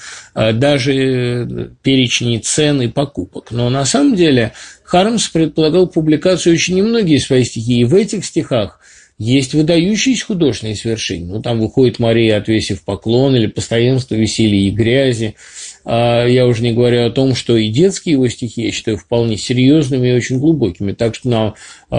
даже перечни цен и покупок. Но на самом деле Хармс предполагал публикацию очень немногие свои стихи, и в этих стихах есть выдающиеся художественные свершения. Ну, там выходит Мария, отвесив поклон, или «Постоянство, веселья и грязи». А я уже не говорю о том, что и детские его стихи я считаю вполне серьезными и очень глубокими. Так что на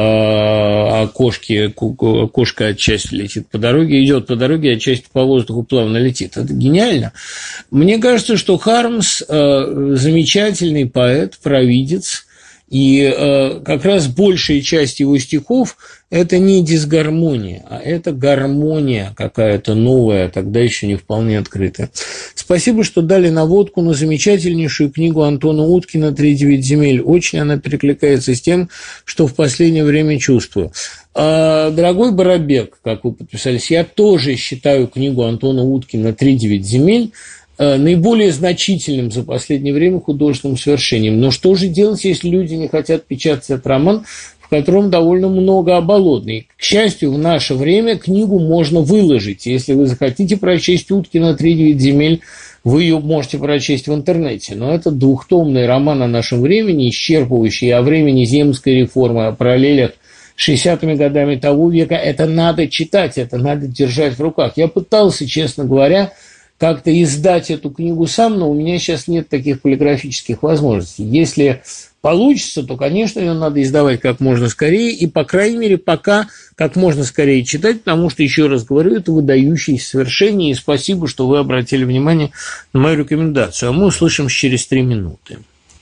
а, кошке, кошка отчасти летит по дороге, идет по дороге, отчасти по воздуху плавно летит. Это гениально. Мне кажется, что Хармс а, замечательный поэт, провидец. И э, как раз большая часть его стихов – это не дисгармония, а это гармония какая-то новая, тогда еще не вполне открытая. Спасибо, что дали наводку на замечательнейшую книгу Антона Уткина «Три девять земель». Очень она перекликается с тем, что в последнее время чувствую. А, дорогой Барабек, как вы подписались, я тоже считаю книгу Антона Уткина «Три девять земель» наиболее значительным за последнее время художественным свершением. Но что же делать, если люди не хотят печатать этот роман, в котором довольно много оболотной? К счастью, в наше время книгу можно выложить. Если вы захотите прочесть Уткина «Три девять земель», вы ее можете прочесть в интернете. Но это двухтомный роман о нашем времени, исчерпывающий о времени земской реформы, о параллелях шестидесятыми годами того века. Это надо читать, это надо держать в руках. Я пытался, честно говоря, как-то издать эту книгу сам, но у меня сейчас нет таких полиграфических возможностей. Если получится, то, конечно, ее надо издавать как можно скорее, и, по крайней мере, пока как можно скорее читать, потому что, еще раз говорю, это выдающееся свершение, и спасибо, что вы обратили внимание на мою рекомендацию. А мы услышимся через три минуты.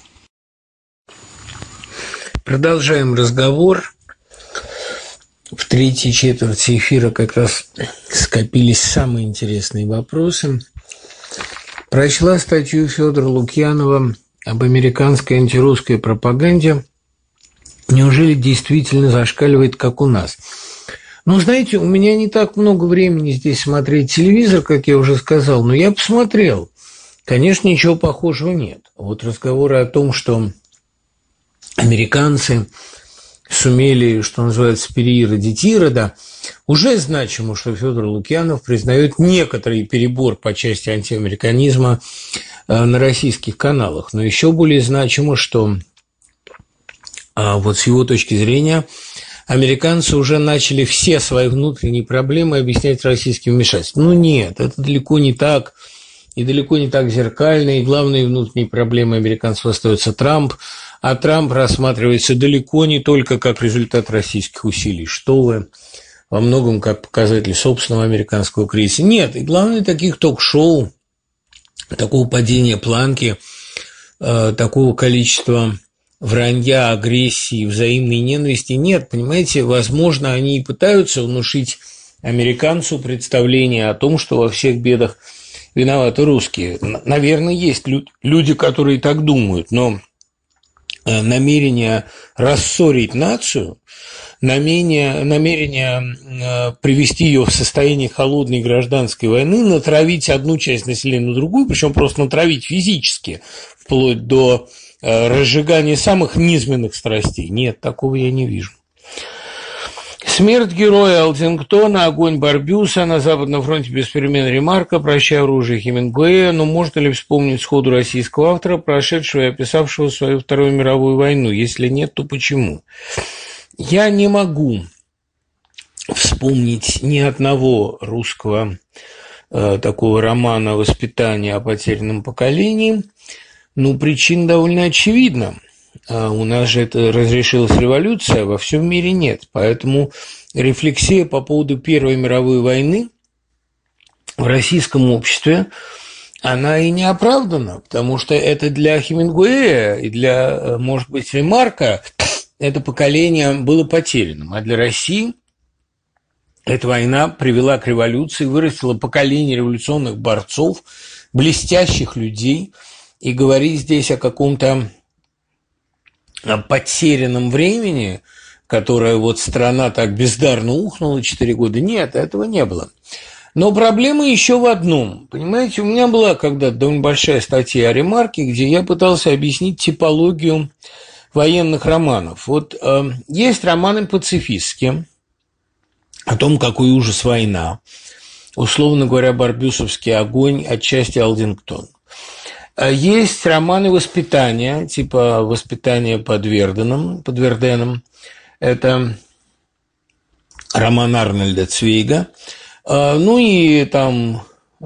Продолжаем разговор. В третьей четверти эфира как раз скопились самые интересные вопросы. Прочла статью Федора Лукьянова об американской антирусской пропаганде. Неужели действительно зашкаливает, как у нас? Ну, знаете, у меня не так много времени здесь смотреть телевизор, как я уже сказал, но я посмотрел. Конечно, ничего похожего нет. Вот разговоры о том, что американцы сумели, что называется, переиродить Ирода, уже значимо, что Федор Лукьянов признает некоторый перебор по части антиамериканизма на российских каналах. Но еще более значимо, что вот с его точки зрения американцы уже начали все свои внутренние проблемы объяснять российским вмешательством. Ну нет, это далеко не так, и далеко не так зеркально, и главной внутренней проблемой американцев остается Трамп, а Трамп рассматривается далеко не только как результат российских усилий, что вы, во многом как показатель собственного американского кризиса. Нет, и главное, таких ток-шоу, такого падения планки, э, такого количества вранья, агрессии, взаимной ненависти нет, понимаете, возможно, они и пытаются внушить американцу представление о том, что во всех бедах виноваты русские. Наверное, есть люди, которые так думают, но намерение рассорить нацию, намерение, намерение привести ее в состояние холодной гражданской войны, натравить одну часть населения на другую, причем просто натравить физически, вплоть до разжигание самых низменных страстей. Нет, такого я не вижу. Смерть героя Алдингтона, огонь Барбюса, на Западном фронте без перемен Ремарка, прощай оружие Хемингуэя. Но можно ли вспомнить сходу российского автора, прошедшего и описавшего свою Вторую мировую войну? Если нет, то почему? Я не могу вспомнить ни одного русского э, такого романа воспитания о потерянном поколении. Ну, причина довольно очевидна. У нас же это разрешилась революция, а во всем мире нет. Поэтому рефлексия по поводу Первой мировой войны в российском обществе, она и не оправдана, потому что это для Хемингуэя и для, может быть, Ремарка это поколение было потерянным, а для России эта война привела к революции, вырастила поколение революционных борцов, блестящих людей. И говорить здесь о каком-то потерянном времени, которое вот страна так бездарно ухнула четыре года, нет, этого не было. Но проблема еще в одном. Понимаете, у меня была когда-то довольно большая статья о Ремарке, где я пытался объяснить типологию военных романов. Вот э, есть романы пацифистские о том, какой ужас война. Условно говоря, Барбюсовский огонь, отчасти Алдингтон. Есть романы воспитания, типа «Воспитание под Верденом», под Верденом. Это роман Арнольда Цвейга. Ну и там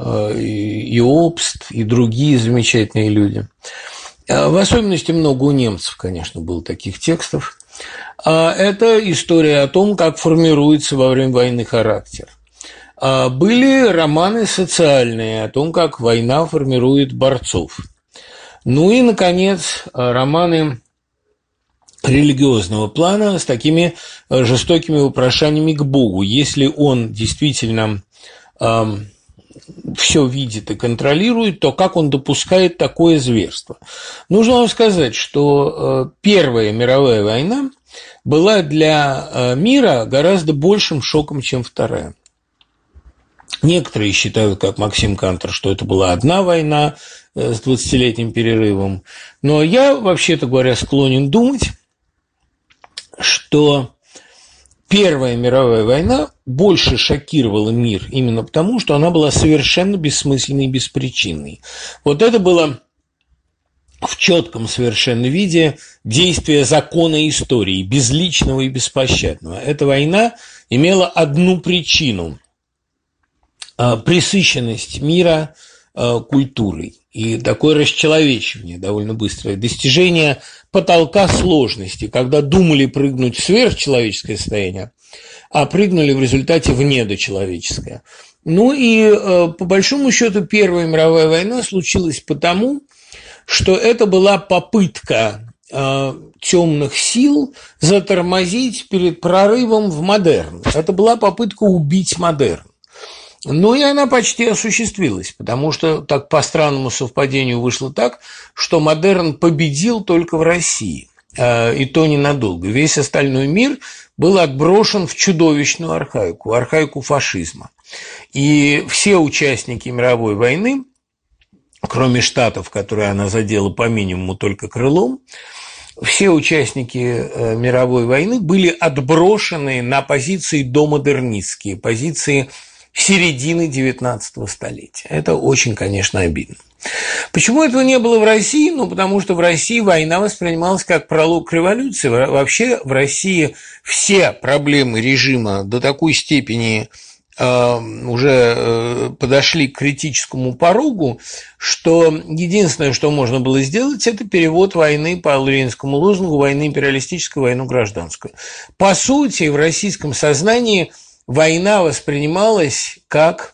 и Обст, и другие замечательные люди. В особенности много у немцев, конечно, было таких текстов. Это история о том, как формируется во время войны характер. Были романы социальные о том, как война формирует борцов. Ну и, наконец, романы религиозного плана с такими жестокими вопрошаниями к Богу. Если он действительно э, все видит и контролирует, то как он допускает такое зверство? Нужно вам сказать, что Первая мировая война была для мира гораздо большим шоком, чем Вторая. Некоторые считают, как Максим Кантор, что это была одна война с двадцатилетним перерывом. Но я, вообще-то говоря, склонен думать, что Первая мировая война больше шокировала мир именно потому, что она была совершенно бессмысленной и беспричинной. Вот это было в четком совершенно виде действие закона истории, безличного и беспощадного. Эта война имела одну причину – пресыщенность мира культурой и такое расчеловечивание довольно быстрое, достижение потолка сложности, когда думали прыгнуть в сверхчеловеческое состояние, а прыгнули в результате в недочеловеческое. Ну и по большому счету Первая мировая война случилась потому, что это была попытка темных сил затормозить перед прорывом в модерн. Это была попытка убить модерн. Ну и она почти осуществилась, потому что так по странному совпадению вышло так, что модерн победил только в России. и то ненадолго. Весь остальной мир был отброшен в чудовищную архаику, архаику фашизма. И все участники мировой войны, кроме Штатов, которые она задела по минимуму только крылом, все участники мировой войны были отброшены на позиции домодернистские, позиции середины девятнадцатого столетия. Это очень, конечно, обидно. Почему этого не было в России? Ну, потому что в России война воспринималась как пролог к революции. Вообще в России все проблемы режима до такой степени э, уже э, подошли к критическому порогу, что единственное, что можно было сделать, это перевод войны по ленинскому лозунгу «войны империалистической, войну гражданскую». По сути, в российском сознании война воспринималась как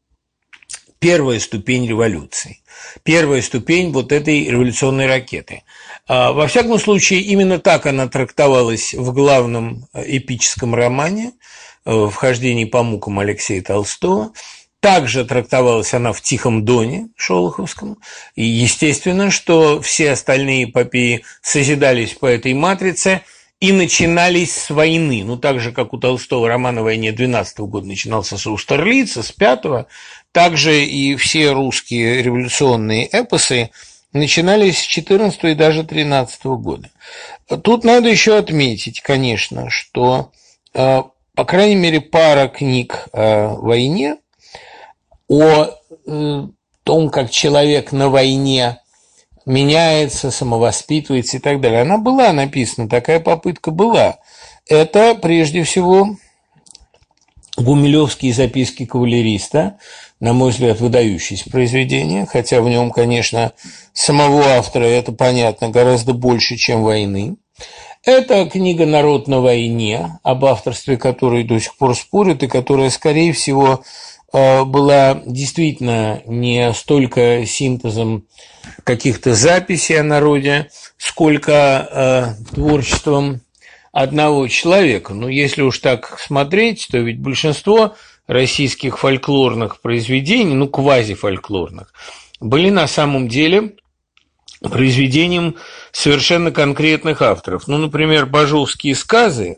первая ступень революции, первая ступень вот этой революционной ракеты. Во всяком случае, именно так она трактовалась в главном эпическом романе «Вхождение по мукам» Алексея Толстого. Также трактовалась она в «Тихом доне» шолоховском. И естественно, что все остальные эпопеи созидались по этой матрице и начинались с войны. Ну, так же, как у Толстого роман о войне двенадцатого года начинался с Аустерлица, с пятого, также и все русские революционные эпосы начинались с четырнадцатого и даже тринадцатого года. Тут надо еще отметить, конечно, что, по крайней мере, пара книг о войне, о том, как человек на войне меняется, самовоспитывается и так далее, она была написана, такая попытка была. Это, прежде всего, «Гумилевские записки кавалериста», на мой взгляд, выдающееся произведение, хотя в нем, конечно, самого автора, это понятно, гораздо больше, чем войны. Это книга «Народ на войне», об авторстве которой до сих пор спорят, и которая, скорее всего, была действительно не столько синтезом каких-то записей о народе, сколько творчеством одного человека. Но если уж так смотреть, то ведь большинство российских фольклорных произведений, ну, квазифольклорных, были на самом деле произведением совершенно конкретных авторов. Ну, например, «Бажовские сказы»,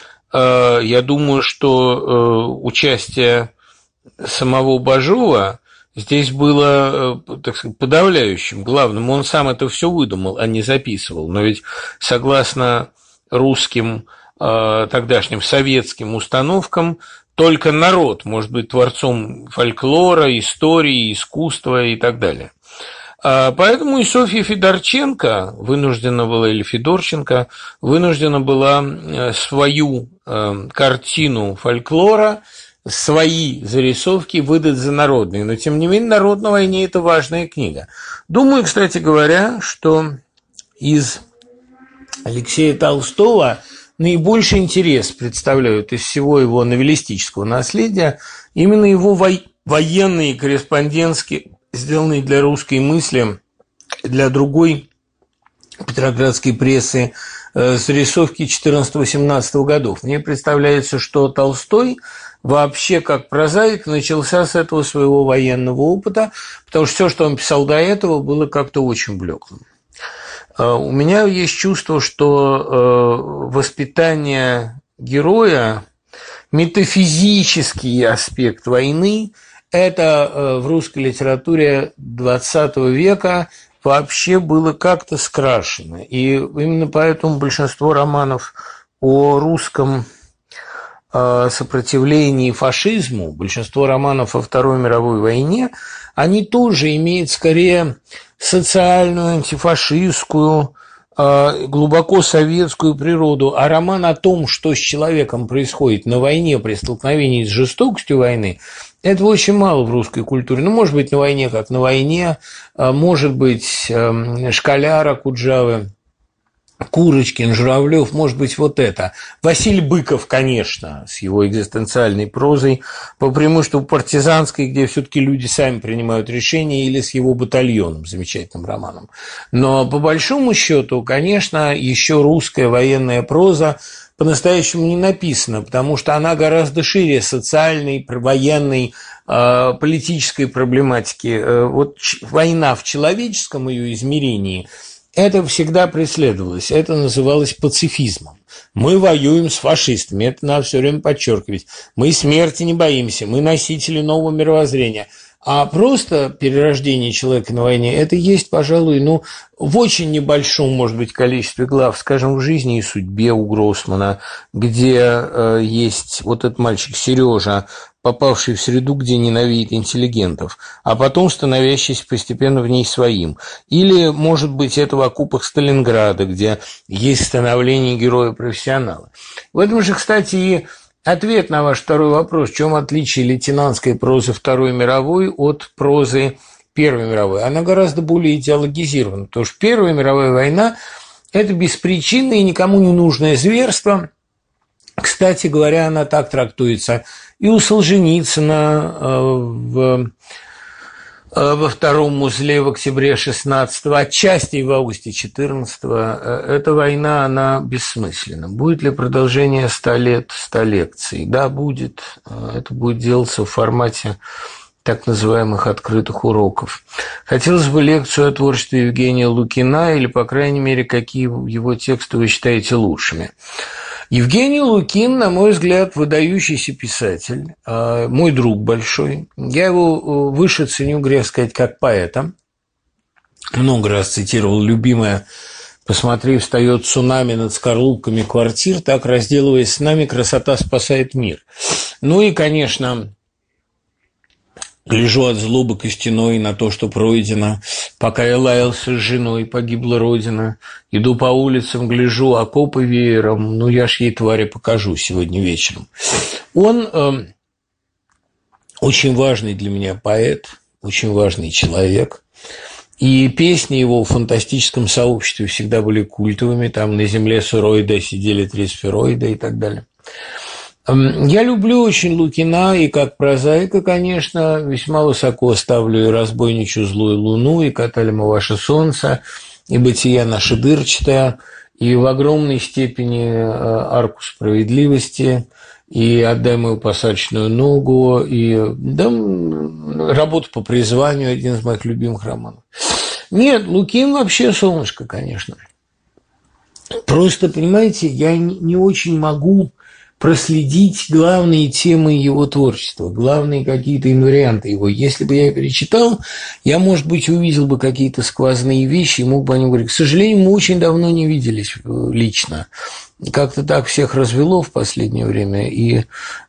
э, я думаю, что э, участие самого Бажова здесь было, э, так сказать, подавляющим, главным. Он сам это все выдумал, а не записывал. Но ведь согласно русским, э, тогдашним советским установкам, только народ может быть творцом фольклора, истории, искусства и так далее. Поэтому и Софья Федорченко вынуждена была, или Федорченко, вынуждена была свою картину фольклора, свои зарисовки выдать за народные. Но, тем не менее, «Народ на войне» – это важная книга. Думаю, кстати говоря, что из Алексея Толстого наибольший интерес представляют из всего его новеллистического наследия именно его во... военные, корреспондентские, сделанные для русской мысли, для другой петроградской прессы, э, зарисовки четырнадцатого-семнадцатого годов. Мне представляется, что Толстой вообще как прозаик начался с этого своего военного опыта, потому что все, что он писал до этого, было как-то очень блеклым. У меня есть чувство, что воспитание героя, метафизический аспект войны, это в русской литературе двадцатого века вообще было как-то скрашено. И именно поэтому большинство романов о русском сопротивлении фашизму, большинство романов о Второй мировой войне, они тоже имеют скорее социальную, антифашистскую, глубоко советскую природу, а роман о том, что с человеком происходит на войне при столкновении с жестокостью войны, этого очень мало в русской культуре. Ну, может быть, на войне как на войне, может быть, Школяр Окуджавы, Курочкин, Журавлев, может быть, вот это. Василий Быков, конечно, с его экзистенциальной прозой, по преимуществу партизанской, где все-таки люди сами принимают решения, или с его «Батальоном», замечательным романом. Но по большому счету, конечно, еще русская военная проза по-настоящему не написана, потому что она гораздо шире социальной, военной, политической проблематики. Вот война в человеческом ее измерении – это всегда преследовалось, это называлось пацифизмом. Мы воюем с фашистами, это надо все время подчеркивать. Мы смерти не боимся, мы носители нового мировоззрения. А просто перерождение человека на войне – это есть, пожалуй, ну, в очень небольшом, может быть, количестве глав, скажем, в «Жизни и судьбе» у Гроссмана, где э, есть вот этот мальчик Сережа, попавший в среду, где ненавидит интеллигентов, а потом становящийся постепенно в ней своим. Или, может быть, это в «Окопах Сталинграда», где есть становление героя-профессионала. В этом же, кстати, и ответ на ваш второй вопрос, в чем отличие лейтенантской прозы Второй мировой от прозы Первой мировой. Она гораздо более идеологизирована, потому что Первая мировая война – это беспричинное и никому не нужное зверство. Кстати говоря, она так трактуется и у Солженицына в, во втором узле в октябре шестнадцатого, отчасти и в августе четырнадцатого. Эта война, она бессмысленна. Будет ли продолжение ста лет, ста лекций? Да, будет. Это будет делаться в формате так называемых открытых уроков. Хотелось бы лекцию о творчестве Евгения Лукина или, по крайней мере, какие его тексты вы считаете лучшими. Евгений Лукин, на мой взгляд, выдающийся писатель, мой друг большой. Я его выше ценю, грех сказать, как поэта. Много раз цитировал любимое «Посмотри, встает цунами над скорлупками квартир, так, разделываясь с нами, красота спасает мир». Ну и, конечно, гляжу от злобы костяной на то, что пройдено. Пока я лаялся с женой, погибла родина. Иду по улицам, гляжу, окопы веером. Ну, я ж ей, твари, покажу сегодня вечером. Он э, очень важный для меня поэт, очень важный человек. И песни его в фантастическом сообществе всегда были культовыми. Там «На земле Суроида сидели три сфероида» и так далее. Я люблю очень Лукина, и как прозаика, конечно, весьма высоко ставлю и «Разбойничью злую луну», и «Катали мы ваше солнце», и «Бытие наше дырчатое», и в огромной степени «Арку справедливости», и «Отдай мою посадочную ногу», и да, «Работа по призванию», один из моих любимых романов. Нет, Лукин вообще солнышко, конечно. Просто, понимаете, я не очень могу проследить главные темы его творчества, главные какие-то инварианты его. Если бы я перечитал, я, может быть, увидел бы какие-то сквозные вещи и мог бы о нем говорить. К сожалению, мы очень давно не виделись лично. Как-то так всех развело в последнее время, и э,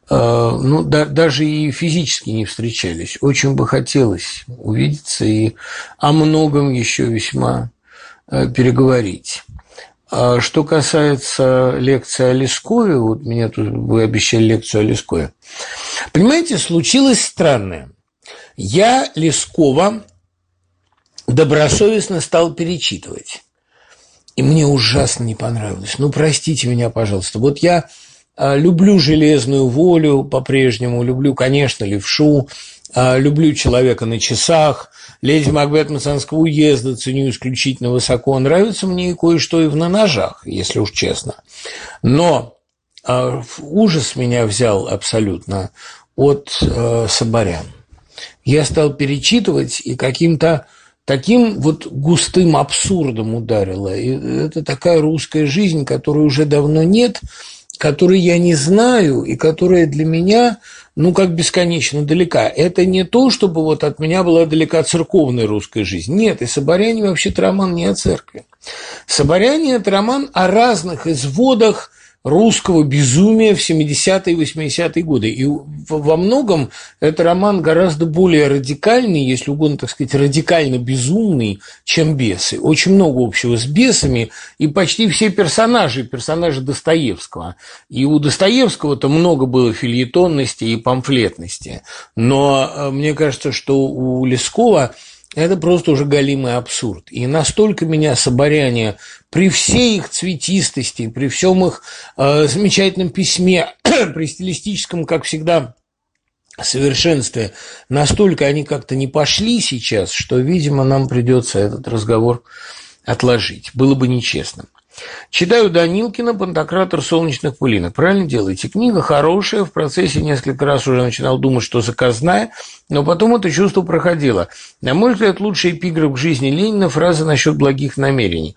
ну, да, даже и физически не встречались. Очень бы хотелось увидеться и о многом еще весьма э, переговорить. А что касается лекции о Лескове, вот меня тут вы обещали лекцию о Лескове. Понимаете, случилось странное. Я Лескова добросовестно стал перечитывать. И мне ужасно не понравилось. Ну, простите меня, пожалуйста. Вот я люблю «Железную волю» по-прежнему, люблю, конечно, «Левшу», люблю «Человека на часах», «Леди Макбет Мацанского уезда» ценю исключительно высоко. Нравится мне и кое-что и в «На ножах», если уж честно. Но э, ужас меня взял абсолютно от э, Соборян. Я стал перечитывать, и каким-то таким вот густым абсурдом ударило. И это такая русская жизнь, которой уже давно нет, которой я не знаю, и которая для меня, ну, как бесконечно далека. Это не то, чтобы вот от меня была далека церковная русская жизнь. Нет, и «Соборяне» вообще-то роман не о церкви. «Соборяне» – это роман о разных изводах русского безумия в семидесятые и восьмидесятые годы. И во многом это роман гораздо более радикальный, если угодно, так сказать, радикально безумный, чем «Бесы». Очень много общего с «Бесами», и почти все персонажи, персонажи Достоевского. И у Достоевского-то много было фельетонности и памфлетности. Но мне кажется, что у Лескова это просто уже голимый абсурд. И настолько меня «Соборяне» при всей их цветистости, при всем их э, замечательном письме, при стилистическом, как всегда, совершенстве, настолько они как-то не пошли сейчас, что, видимо, нам придется этот разговор отложить. Было бы нечестно. Читаю Данилкина «Пантократор солнечных пылинок». Правильно делаете. Книга хорошая, в процессе несколько раз уже начинал думать, что заказная, но потом это чувство проходило. На мой взгляд, лучший эпиграф к жизни Ленина – фраза насчет благих намерений.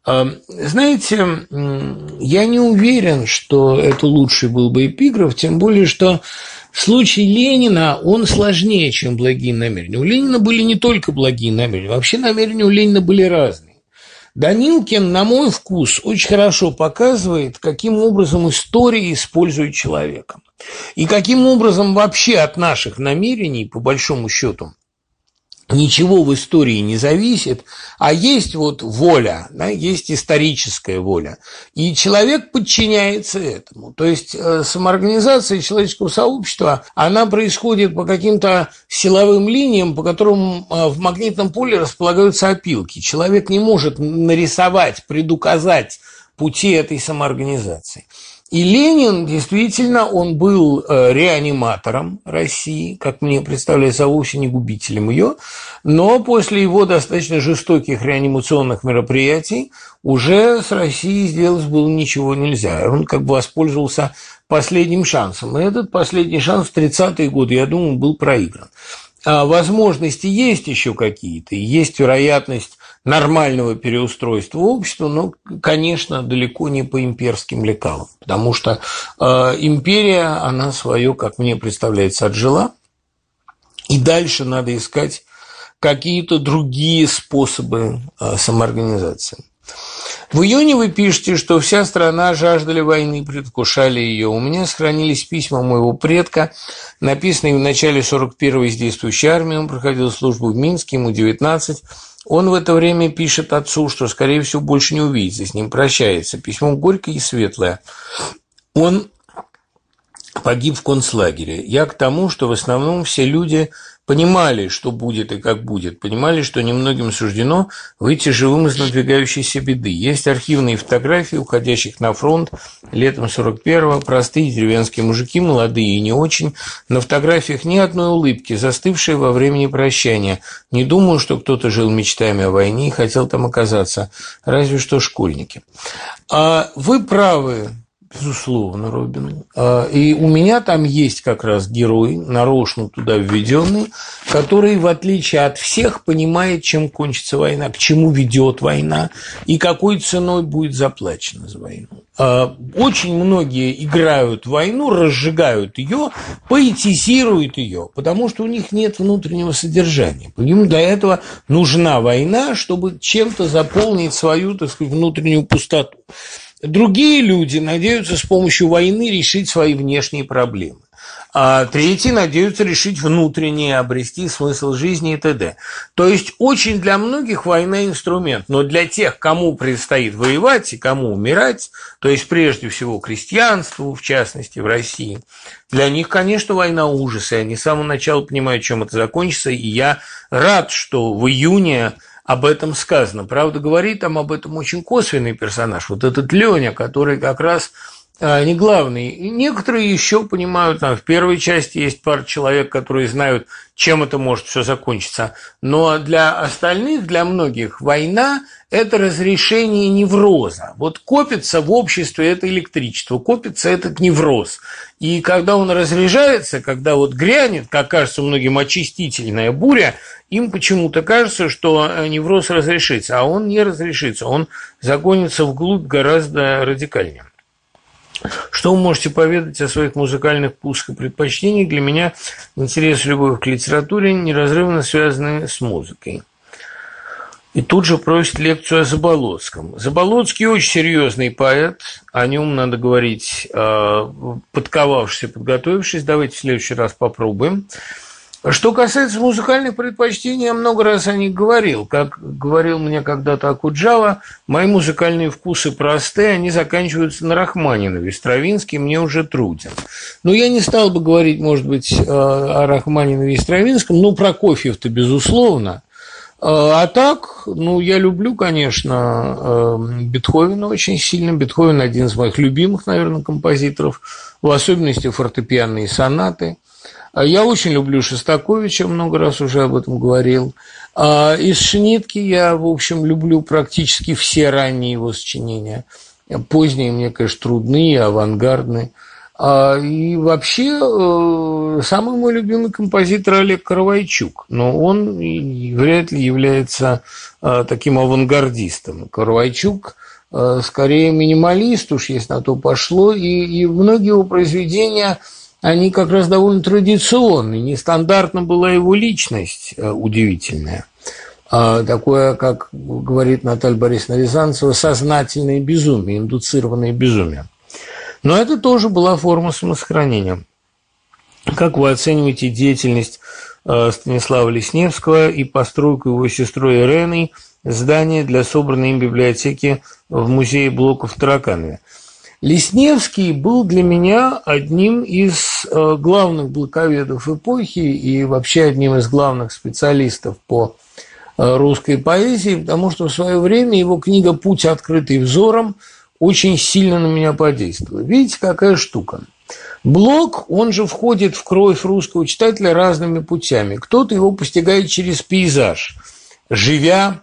Знаете, я не уверен, что это лучший был бы эпиграф, тем более, что случай Ленина, он сложнее, чем благие намерения. У Ленина были не только благие намерения, вообще намерения у Ленина были разные. Данилкин, на мой вкус, очень хорошо показывает, каким образом история использует человека. И каким образом вообще от наших намерений, по большому счету, ничего в истории не зависит, а есть вот воля, да, есть историческая воля. И человек подчиняется этому. То есть самоорганизация человеческого сообщества, она происходит по каким-то силовым линиям, по которым в магнитном поле располагаются опилки. Человек не может нарисовать, предуказать пути этой самоорганизации. И Ленин, действительно, он был реаниматором России, как мне представляется, а вовсе не губителем ее, но после его достаточно жестоких реанимационных мероприятий уже с Россией сделать было ничего нельзя. Он как бы воспользовался последним шансом. И этот последний шанс в тридцатые годы, я думаю, был проигран. А возможности есть еще какие-то, есть вероятность нормального переустройства общества, но, конечно, далеко не по имперским лекалам, потому что э, империя, она свое, как мне представляется, отжила, и дальше надо искать какие-то другие способы э, самоорганизации. В июне вы пишете, что вся страна жаждали войны, предвкушали ее. У меня сохранились письма моего предка, написанные в начале сорок первого из действующей армии. Он проходил службу в Минске, ему девятнадцать. Он в это время пишет отцу, что, скорее всего, больше не увидится, с ним прощается. Письмо горькое и светлое. Он погиб в концлагере. Я к тому, что в основном все люди понимали, что будет и как будет, понимали, что немногим суждено выйти живым из надвигающейся беды. Есть архивные фотографии уходящих на фронт летом сорок первого, простые деревенские мужики, молодые и не очень. На фотографиях ни одной улыбки, застывшие во времени прощания. Не думаю, что кто-то жил мечтами о войне и хотел там оказаться, разве что школьники. А вы правы. Безусловно, Робин. И у меня там есть как раз герой, нарочно туда введенный, который, в отличие от всех, понимает, чем кончится война, к чему ведет война и какой ценой будет заплачено за войну. Очень многие играют в войну, разжигают ее, поэтизируют ее, потому что у них нет внутреннего содержания. Им для этого нужна война, чтобы чем-то заполнить свою, так сказать, внутреннюю пустоту. Другие люди надеются с помощью войны решить свои внешние проблемы, а третьи надеются решить внутренние, обрести смысл жизни и т.д. То есть очень для многих война инструмент, но для тех, кому предстоит воевать и кому умирать, то есть прежде всего крестьянству, в частности в России, для них, конечно, война ужас, и они с самого начала понимают, чем это закончится, и я рад, что в июне об этом сказано. Правда, говорит там об этом очень косвенный персонаж, вот этот Леня, который как раз а, не главный. И некоторые еще понимают, там в первой части есть пара человек, которые знают, чем это может все закончиться. Но для остальных, для многих, война – это разрешение невроза. Вот копится в обществе это электричество, копится этот невроз. И когда он разряжается, когда вот грянет, как кажется многим, очистительная буря, им почему-то кажется, что невроз разрешится, а он не разрешится, он загонится вглубь гораздо радикальнее. Что вы можете поведать о своих музыкальных вкусах и предпочтениях? Для меня интерес и любовь к литературе неразрывно связаны с музыкой. И тут же просит лекцию о Заболоцком. Заболоцкий очень серьезный поэт, о нем надо говорить, подковавшись и подготовившись. Давайте в следующий раз попробуем. Что касается музыкальных предпочтений, я много раз о них говорил. Как говорил мне когда-то Акуджава, мои музыкальные вкусы простые, они заканчиваются на Рахманинове. Стравинский мне уже труден. Но я не стал бы говорить, может быть, о Рахманинове и Стравинском, но Прокофьев-то, безусловно. А так, ну, я люблю, конечно, Бетховена очень сильно. Бетховен – один из моих любимых, наверное, композиторов, в особенности фортепианные сонаты. Я очень люблю Шостаковича, много раз уже об этом говорил. Из Шнитке я, в общем, люблю практически все ранние его сочинения. Поздние мне, конечно, трудные, авангардные. И вообще, самый мой любимый композитор Олег Каравайчук, но он вряд ли является таким авангардистом. Каравайчук скорее минималист, уж если на то пошло, и, и многие его произведения, они как раз довольно традиционные. Нестандартна была его личность удивительная. Такое, как говорит Наталья Борисовна Рязанцева, сознательное безумие, индуцированное безумие. Но это тоже была форма самосохранения. Как вы оцениваете деятельность Станислава Лесневского и постройку его сестрой Иреной здания для собранной им библиотеки в музее Блока в Тараканове? Лесневский был для меня одним из главных блоковедов эпохи и вообще одним из главных специалистов по русской поэзии, потому что в свое время его книга «Путь, открытый взором» очень сильно на меня подействовала. Видите, какая штука. Блок, он же входит в кровь русского читателя разными путями. Кто-то его постигает через пейзаж, живя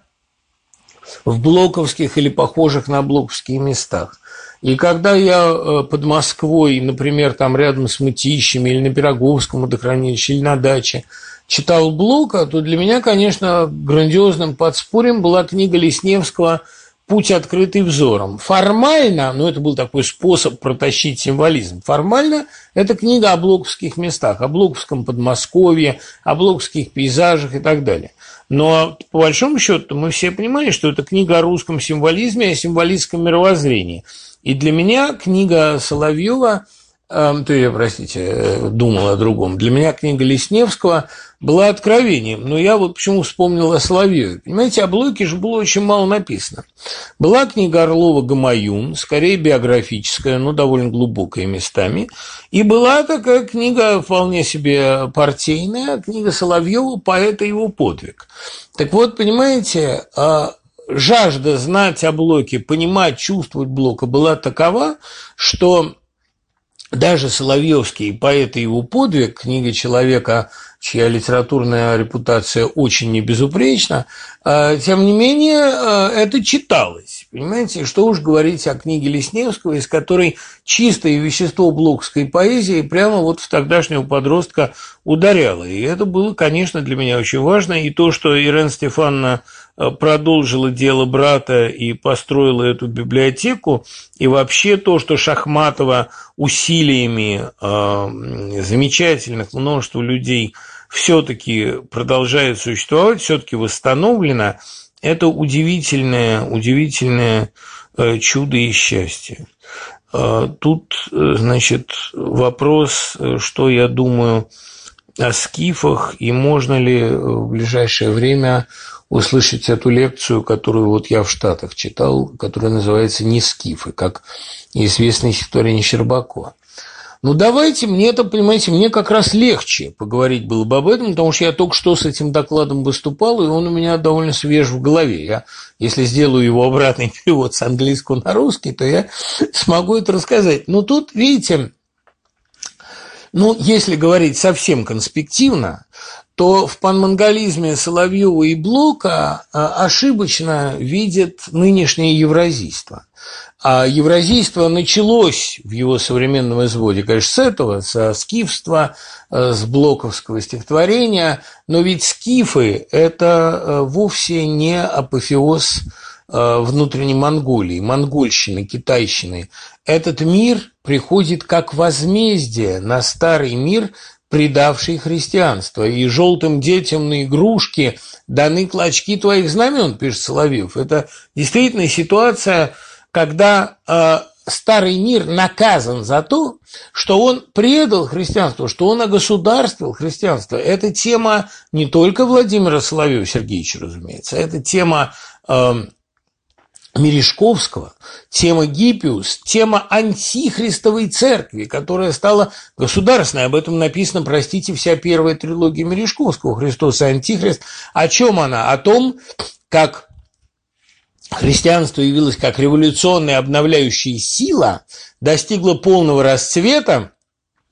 в блоковских или похожих на блоковские местах. И когда я под Москвой, например, там рядом с Мытищами или на Пироговском водохранилище, или на даче, читал Блока, то для меня, конечно, грандиозным подспорьем была книга Лесневского «Путь, открытый взором». Формально, ну, это был такой способ протащить символизм, формально это книга о блоковских местах, о блоковском Подмосковье, о блоковских пейзажах и так далее. Но по большому счету мы все понимаем, что это книга о русском символизме, о символистском мировоззрении. И для меня книга Соловьева, э, то я, простите, думал о другом, для меня книга Лесневского была откровением, но я вот почему вспомнил о Соловьеве. Понимаете, о Блоке же было очень мало написано. Была книга Орлова «Гамаюн», скорее биографическая, но довольно глубокая местами, и была такая книга вполне себе партийная, книга Соловьева «Поэт и его подвиг». Так вот, понимаете, жажда знать о Блоке, понимать, чувствовать Блока была такова, что даже соловьевский «Поэт и его подвиг», книга человека, чья литературная репутация очень небезупречна, тем не менее это читалось. Понимаете, что уж говорить о книге Лесневского, из которой чистое вещество блоковской поэзии прямо вот в тогдашнего подростка ударяло. И это было, конечно, для меня очень важно. И то, что Ирена Стефановна продолжила дело брата и построила эту библиотеку, и вообще то, что Шахматова усилиями э, замечательных множества людей все-таки продолжает существовать, все-таки восстановлена, это удивительное, удивительное э, чудо и счастье. Э, тут, э, значит, вопрос, что я думаю о скифах, и можно ли в ближайшее время услышать эту лекцию, которую вот я в Штатах читал, которая называется «Не скифы», как известное стихотворение Щербакова. Ну, давайте, мне это, понимаете, мне как раз легче поговорить было бы об этом, потому что я только что с этим докладом выступал, и он у меня довольно свеж в голове. Я, если сделаю его обратный перевод с английского на русский, то я смогу это рассказать. Но тут, видите, ну, если говорить совсем конспективно, то в панмонголизме Соловьева и Блока ошибочно видят нынешнее евразийство. А евразийство началось в его современном изводе, конечно, с этого, со скифства, с блоковского стихотворения, но ведь скифы – это вовсе не апофеоз внутренней Монголии, монгольщины, китайщины. Этот мир приходит как возмездие на старый мир, предавший христианство, и желтым детям на игрушки даны клочки твоих знамен, пишет Соловьев. Это действительно ситуация, когда э, старый мир наказан за то, что он предал христианство, что он огосударствовал христианство. Это тема не только Владимира Соловьева Сергеевича, разумеется, это тема э, Мережковского, тема Гиппиус, тема антихристовой церкви, которая стала государственной. Об этом написано, простите, вся первая трилогия Мережковского «Христос и Антихрист». О чем она? О том, как христианство явилось как революционная обновляющая сила, достигло полного расцвета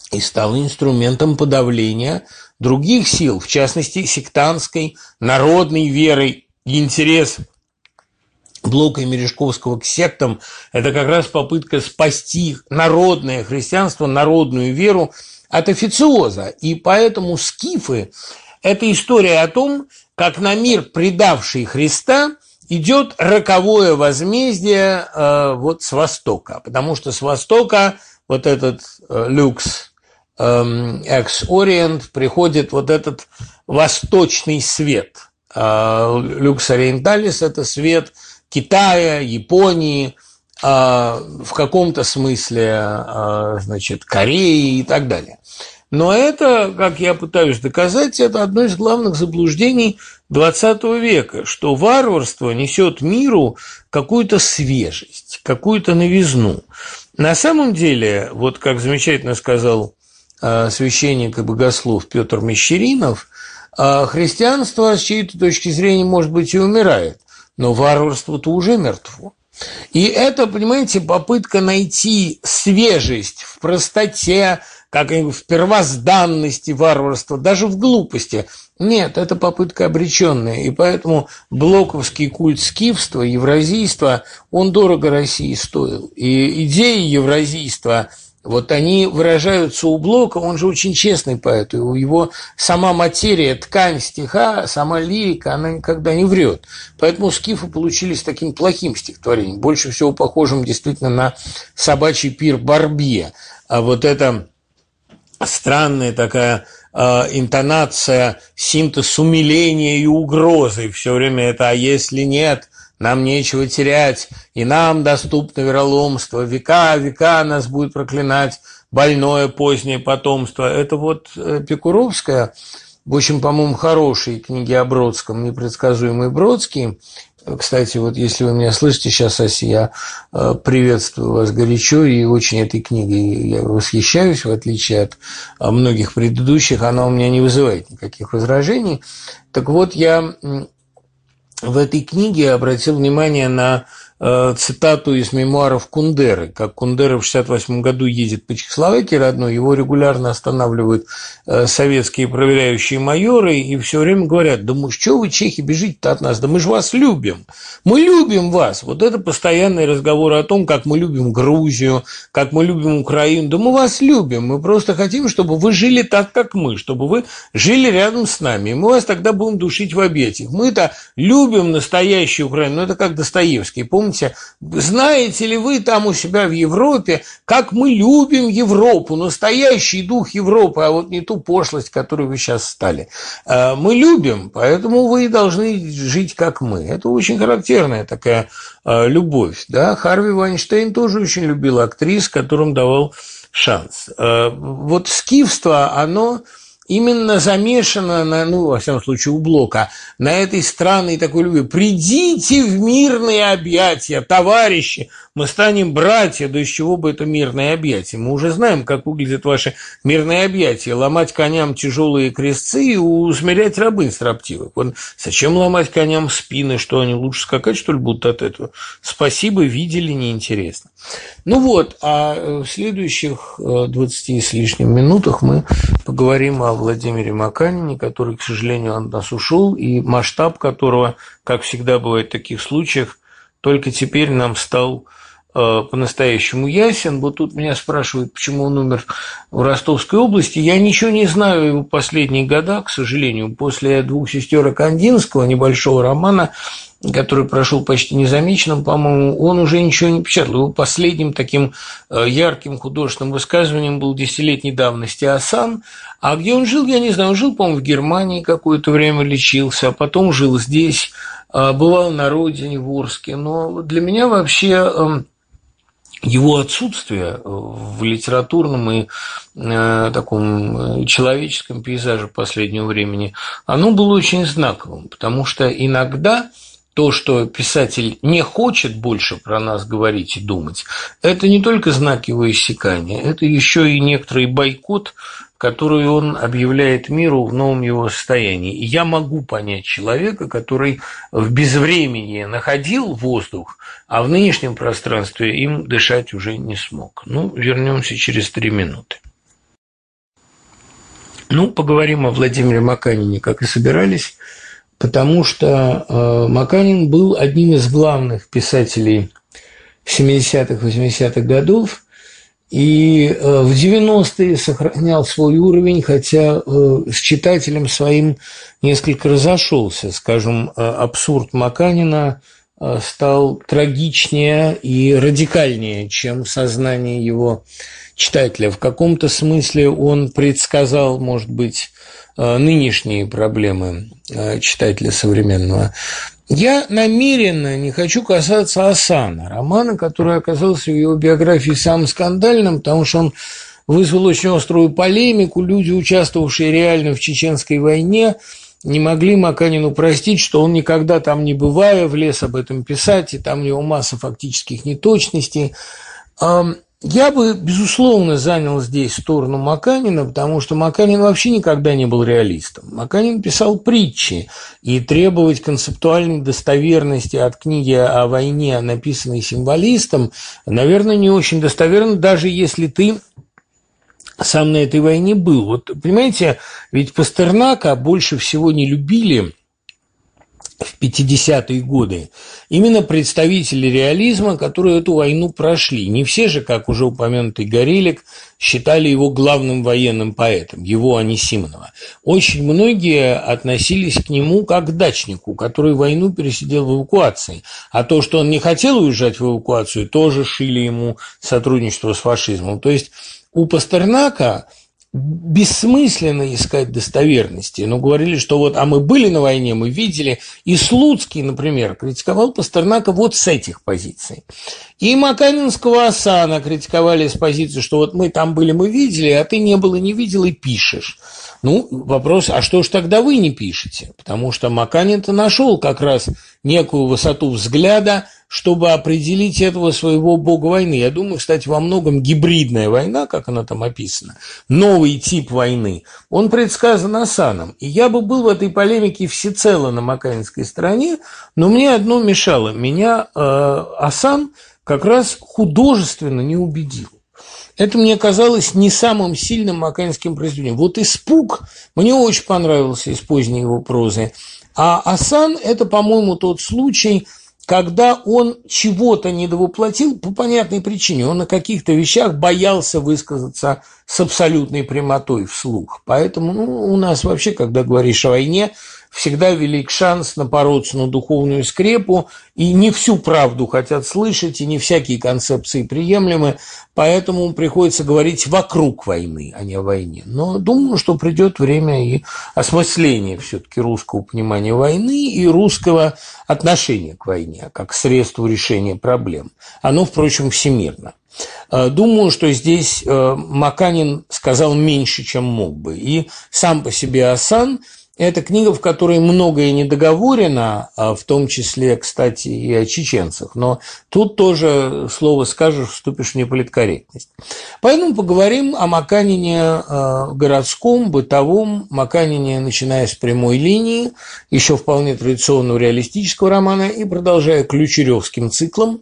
и стало инструментом подавления других сил, в частности, сектантской, народной верой. И интерес Блока и Мережковского к сектам – это как раз попытка спасти народное христианство, народную веру от официоза. И поэтому скифы – это история о том, как на мир, предавший Христа, идет роковое возмездие э, вот с востока. Потому что с востока вот этот э, люкс э, экс-ориент приходит вот этот восточный свет. Э, люкс ориенталис – это свет Китая, Японии, э, в каком-то смысле, э, значит, Кореи и так далее. Но это, как я пытаюсь доказать, это одно из главных заблуждений двадцатого века, что варварство несет миру какую-то свежесть, какую-то новизну. На самом деле, вот как замечательно сказал э, священник и богослов Петр Мещеринов, э, христианство с чьей-то точки зрения, может быть, и умирает, но варварство-то уже мертво. И это, понимаете, попытка найти свежесть в простоте, как и в первозданности варварства, даже в глупости. Нет, это попытка обреченная. И поэтому блоковский культ скифства, евразийства, он дорого России стоил. И идеи евразийства, вот они выражаются у Блока, он же очень честный поэт, у его сама материя, ткань стиха, сама лирика, она никогда не врет. Поэтому скифы получились таким плохим стихотворением, больше всего похожим действительно на собачий пир Барбье. А вот это странная такая э, интонация, синтез умиления и угрозы, все время это «а если нет, нам нечего терять, и нам доступно вероломство, века, века нас будет проклинать больное позднее потомство». Это вот Пикуровская, в общем, по-моему, хорошей книги о Бродском, «Непредсказуемый Бродский». Кстати, вот если вы меня слышите сейчас, Ася, я приветствую вас горячо, и очень этой книгой я восхищаюсь, в отличие от многих предыдущих, она у меня не вызывает никаких возражений. Так вот, я в этой книге обратил внимание на э, цитату из мемуаров Кундеры. Как Кундера в шестьдесят восьмом году едет по Чехословакии родной, его регулярно останавливают э, советские проверяющие майоры и все время говорят: да мы, что вы, чехи, бежите-то от нас, да мы же вас любим, мы любим вас. Вот это постоянные разговоры о том, как мы любим Грузию, как мы любим Украину. Да мы вас любим, мы просто хотим, чтобы вы жили так, как мы, чтобы вы жили рядом с нами, и мы вас тогда будем душить в объятиях. Мы-то любим Любим настоящую Украину, ну это как Достоевский, помните, знаете ли вы там у себя в Европе, как мы любим Европу, настоящий дух Европы, а вот не ту пошлость, которой вы сейчас стали. Мы любим, поэтому вы должны жить как мы. Это очень характерная такая любовь. Да? Харви Вайнштейн тоже очень любил актрис, которым давал шанс. Вот скифство, оно именно замешано, на, ну, во всяком случае, у Блока, на этой странной такой любви. Придите в мирные объятия, товарищи, мы станем братья, да из чего бы это мирные объятия? Мы уже знаем, как выглядят ваши мирные объятия. Ломать коням тяжелые крестцы и усмирять рабынь строптивых. Вот зачем ломать коням спины, что они лучше скакать, что ли, будут от этого? Спасибо, видели, неинтересно. Ну вот, а в следующих двадцати с лишним минутах мы поговорим о Владимире Маканине, который, к сожалению, от нас ушел, и масштаб которого, как всегда бывает в таких случаях, только теперь нам стал э, по-настоящему ясен. Вот тут меня спрашивают, почему он умер в Ростовской области. Я ничего не знаю о его последние года, к сожалению. После «Двух сестер Кандинского», небольшого романа, который прошел почти незамеченным, по-моему, он уже ничего не печатал. Его последним таким ярким художественным высказыванием был десятилетней давности «Асан». А где он жил, я не знаю. Он жил, по-моему, в Германии какое-то время, лечился, а потом жил здесь, бывал на родине, в Орске. Но для меня вообще его отсутствие в литературном и э, таком человеческом пейзаже последнего времени, оно было очень знаковым, потому что иногда то, что писатель не хочет больше про нас говорить и думать, это не только знак его иссякания, это еще и некоторый бойкот, который он объявляет миру в новом его состоянии. И я могу понять человека, который в безвременье находил воздух, а в нынешнем пространстве им дышать уже не смог. Ну, вернемся через три минуты. Ну, поговорим о Владимире Маканине, как и собирались, потому что э, Маканин был одним из главных писателей семидесятых, восьмидесятых годов, и э, в девяностые сохранял свой уровень, хотя э, с читателем своим несколько разошелся. Скажем, э, абсурд Маканина э, стал трагичнее и радикальнее, чем сознание его читателя. В каком-то смысле он предсказал, может быть, нынешние проблемы читателя современного. Я намеренно не хочу касаться Асана, романа, который оказался в его биографии самым скандальным, потому что он вызвал очень острую полемику. Люди, участвовавшие реально в Чеченской войне, не могли Маканину простить, что он, никогда там не бывая, влез об этом писать, и там у него масса фактических неточностей. Я бы, безусловно, занял здесь сторону Маканина, потому что Маканин вообще никогда не был реалистом. Маканин писал притчи, и требовать концептуальной достоверности от книги о войне, написанной символистом, наверное, не очень достоверно, даже если ты сам на этой войне был. Вот, понимаете, ведь Пастернака больше всего не любили в пятидесятые годы именно представители реализма, которые эту войну прошли. Не все же, как уже упомянутый Горелик, считали его главным военным поэтом, его, а не Симонова. Очень многие относились к нему как к дачнику, который войну пересидел в эвакуации. А то, что он не хотел уезжать в эвакуацию, тоже шили ему сотрудничество с фашизмом. То есть у Пастернака бессмысленно искать достоверности, но говорили, что вот, а мы были на войне, мы видели, и Слуцкий, например, критиковал Пастернака вот с этих позиций. И Маканинского Асана критиковали с позиции, что вот мы там были, мы видели, а ты не был и не видел, и пишешь. Ну, вопрос, а что ж тогда вы не пишете? Потому что Маканин-то нашел как раз некую высоту взгляда, чтобы определить этого своего бога войны. Я думаю, кстати, во многом гибридная война, как она там описана, новый тип войны, он предсказан Асаном. И я бы был в этой полемике всецело на маканинской стороне, но мне одно мешало. Меня э, Асан как раз художественно не убедил. Это мне казалось не самым сильным маканинским произведением. Вот «Испуг» мне очень понравился из поздней его прозы. А Асан – это, по-моему, тот случай, когда он чего-то недовоплотил по понятной причине. Он на каких-то вещах боялся высказаться с абсолютной прямотой вслух. Поэтому ну, у нас вообще, когда говоришь о войне, всегда велик шанс напороться на духовную скрепу, и не всю правду хотят слышать, и не всякие концепции приемлемы, поэтому приходится говорить вокруг войны, а не о войне. Но думаю, что придет время и осмысления все-таки русского понимания войны и русского отношения к войне, как к средству решения проблем. Оно, впрочем, всемирно. Думаю, что здесь Маканин сказал меньше, чем мог бы. И сам по себе Асан – это книга, в которой многое недоговорено, в том числе, кстати, и о чеченцах. Но тут тоже слово скажешь, вступишь в неполиткорректность. Поэтому поговорим о Маканине городском, бытовом, Маканине, начиная с прямой линии, еще вполне традиционного реалистического романа, и продолжая Ключеревским циклом,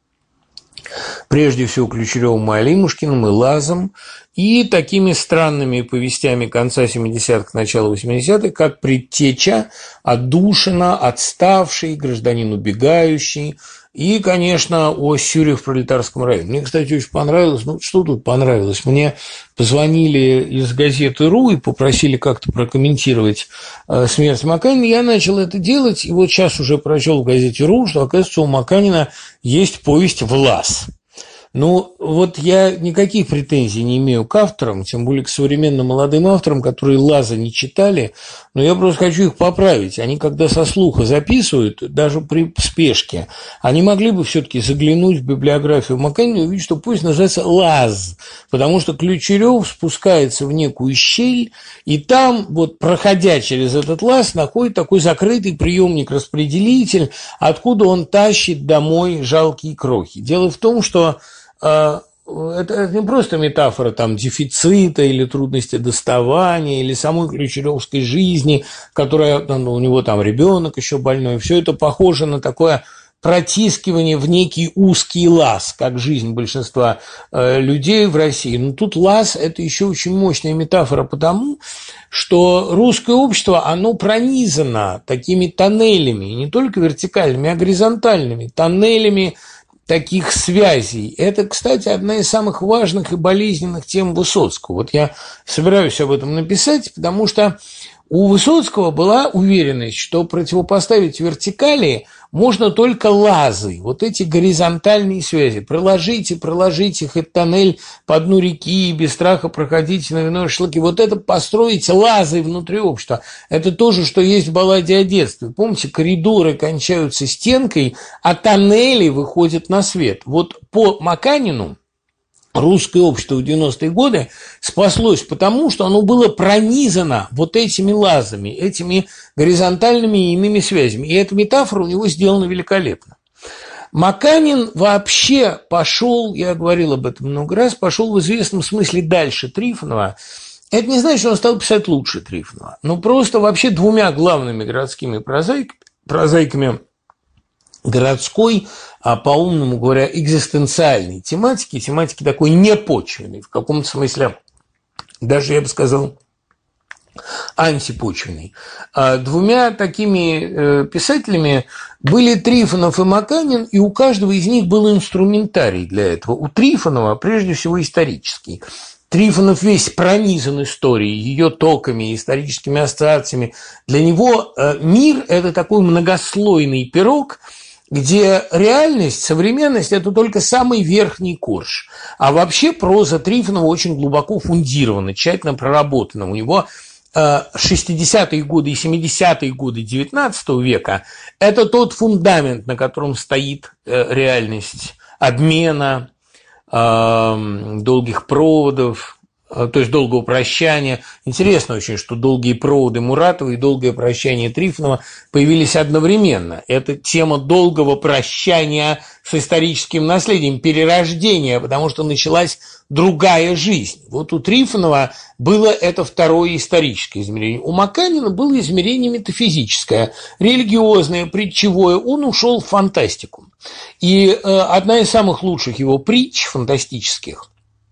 прежде всего Ключеревым и Алимушкиным, и Лазом, и такими странными повестями конца семидесятых, начала восьмидесятых, как «Предтеча», «Отдушина», «Отставший», «Гражданин убегающий», и, конечно, о Сюре в пролетарском районе. Мне, кстати, очень понравилось, ну, что тут понравилось? Мне позвонили из газеты «Ру» и попросили как-то прокомментировать э, смерть Маканина. Я начал это делать, и вот сейчас уже прочел в газете «Ру», что, оказывается, у Маканина есть повесть «Влас». Ну, вот я никаких претензий не имею к авторам, тем более к современным молодым авторам, которые Лаза не читали, но я просто хочу их поправить. Они, когда со слуха записывают, даже при спешке, они могли бы все-таки заглянуть в библиографию Маканина и увидеть, что повесть называется «Лаз», потому что Ключерев спускается в некую щель, и там, вот, проходя через этот лаз, находит такой закрытый приемник-распределитель, откуда он тащит домой жалкие крохи. Дело в том, что это, это не просто метафора там, дефицита или трудности доставания, или самой ключеревской жизни, которая, ну, у него там ребенок еще больной. Все это похоже на такое протискивание в некий узкий лаз, как жизнь большинства э, людей в России. Но тут лаз – это еще очень мощная метафора потому, что русское общество, оно пронизано такими тоннелями, не только вертикальными, а горизонтальными тоннелями таких связей. Это, кстати, одна из самых важных и болезненных тем Высоцкого. Вот я собираюсь об этом написать, потому что у Высоцкого была уверенность, что противопоставить вертикали можно только лазы, вот эти горизонтальные связи. Проложите, проложите хоть тоннель по дну реки, без страха проходите на вино и шашлыки. Вот это построить лазы внутри общества. Это то же, что есть в балладе о детстве. Помните, коридоры кончаются стенкой, а тоннели выходят на свет. Вот по Маканину русское общество в девяностые годы спаслось потому, что оно было пронизано вот этими лазами, этими горизонтальными и иными связями. И эта метафора у него сделана великолепно. Маканин вообще пошел, я говорил об этом много раз, пошел в известном смысле дальше Трифонова. Это не значит, что он стал писать лучше Трифонова, но просто вообще двумя главными городскими прозаиками, прозаиками городской, а по-умному говоря, экзистенциальной тематики, тематики такой непочвенной, в каком-то смысле, даже, я бы сказал, антипочвенной. А двумя такими писателями были Трифонов и Маканин, и у каждого из них был инструментарий для этого. У Трифонова, прежде всего, исторический. Трифонов весь пронизан историей, ее токами, историческими ассоциациями. Для него мир – это такой многослойный пирог, где реальность, современность – это только самый верхний корж. А вообще проза Трифонова очень глубоко фундирована, тщательно проработана. У него шестидесятые годы и семидесятые годы девятнадцатого века – это тот фундамент, на котором стоит реальность обмена, долгих проводов, то есть долгого прощания. Интересно очень, что долгие проводы Муратова и долгое прощание Трифонова появились одновременно. Это тема долгого прощания с историческим наследием, перерождения, потому что началась другая жизнь. Вот у Трифонова было это второе историческое измерение. У Маканина было измерение метафизическое, религиозное, притчевое. Он ушел в фантастику. И э, одна из самых лучших его притч фантастических,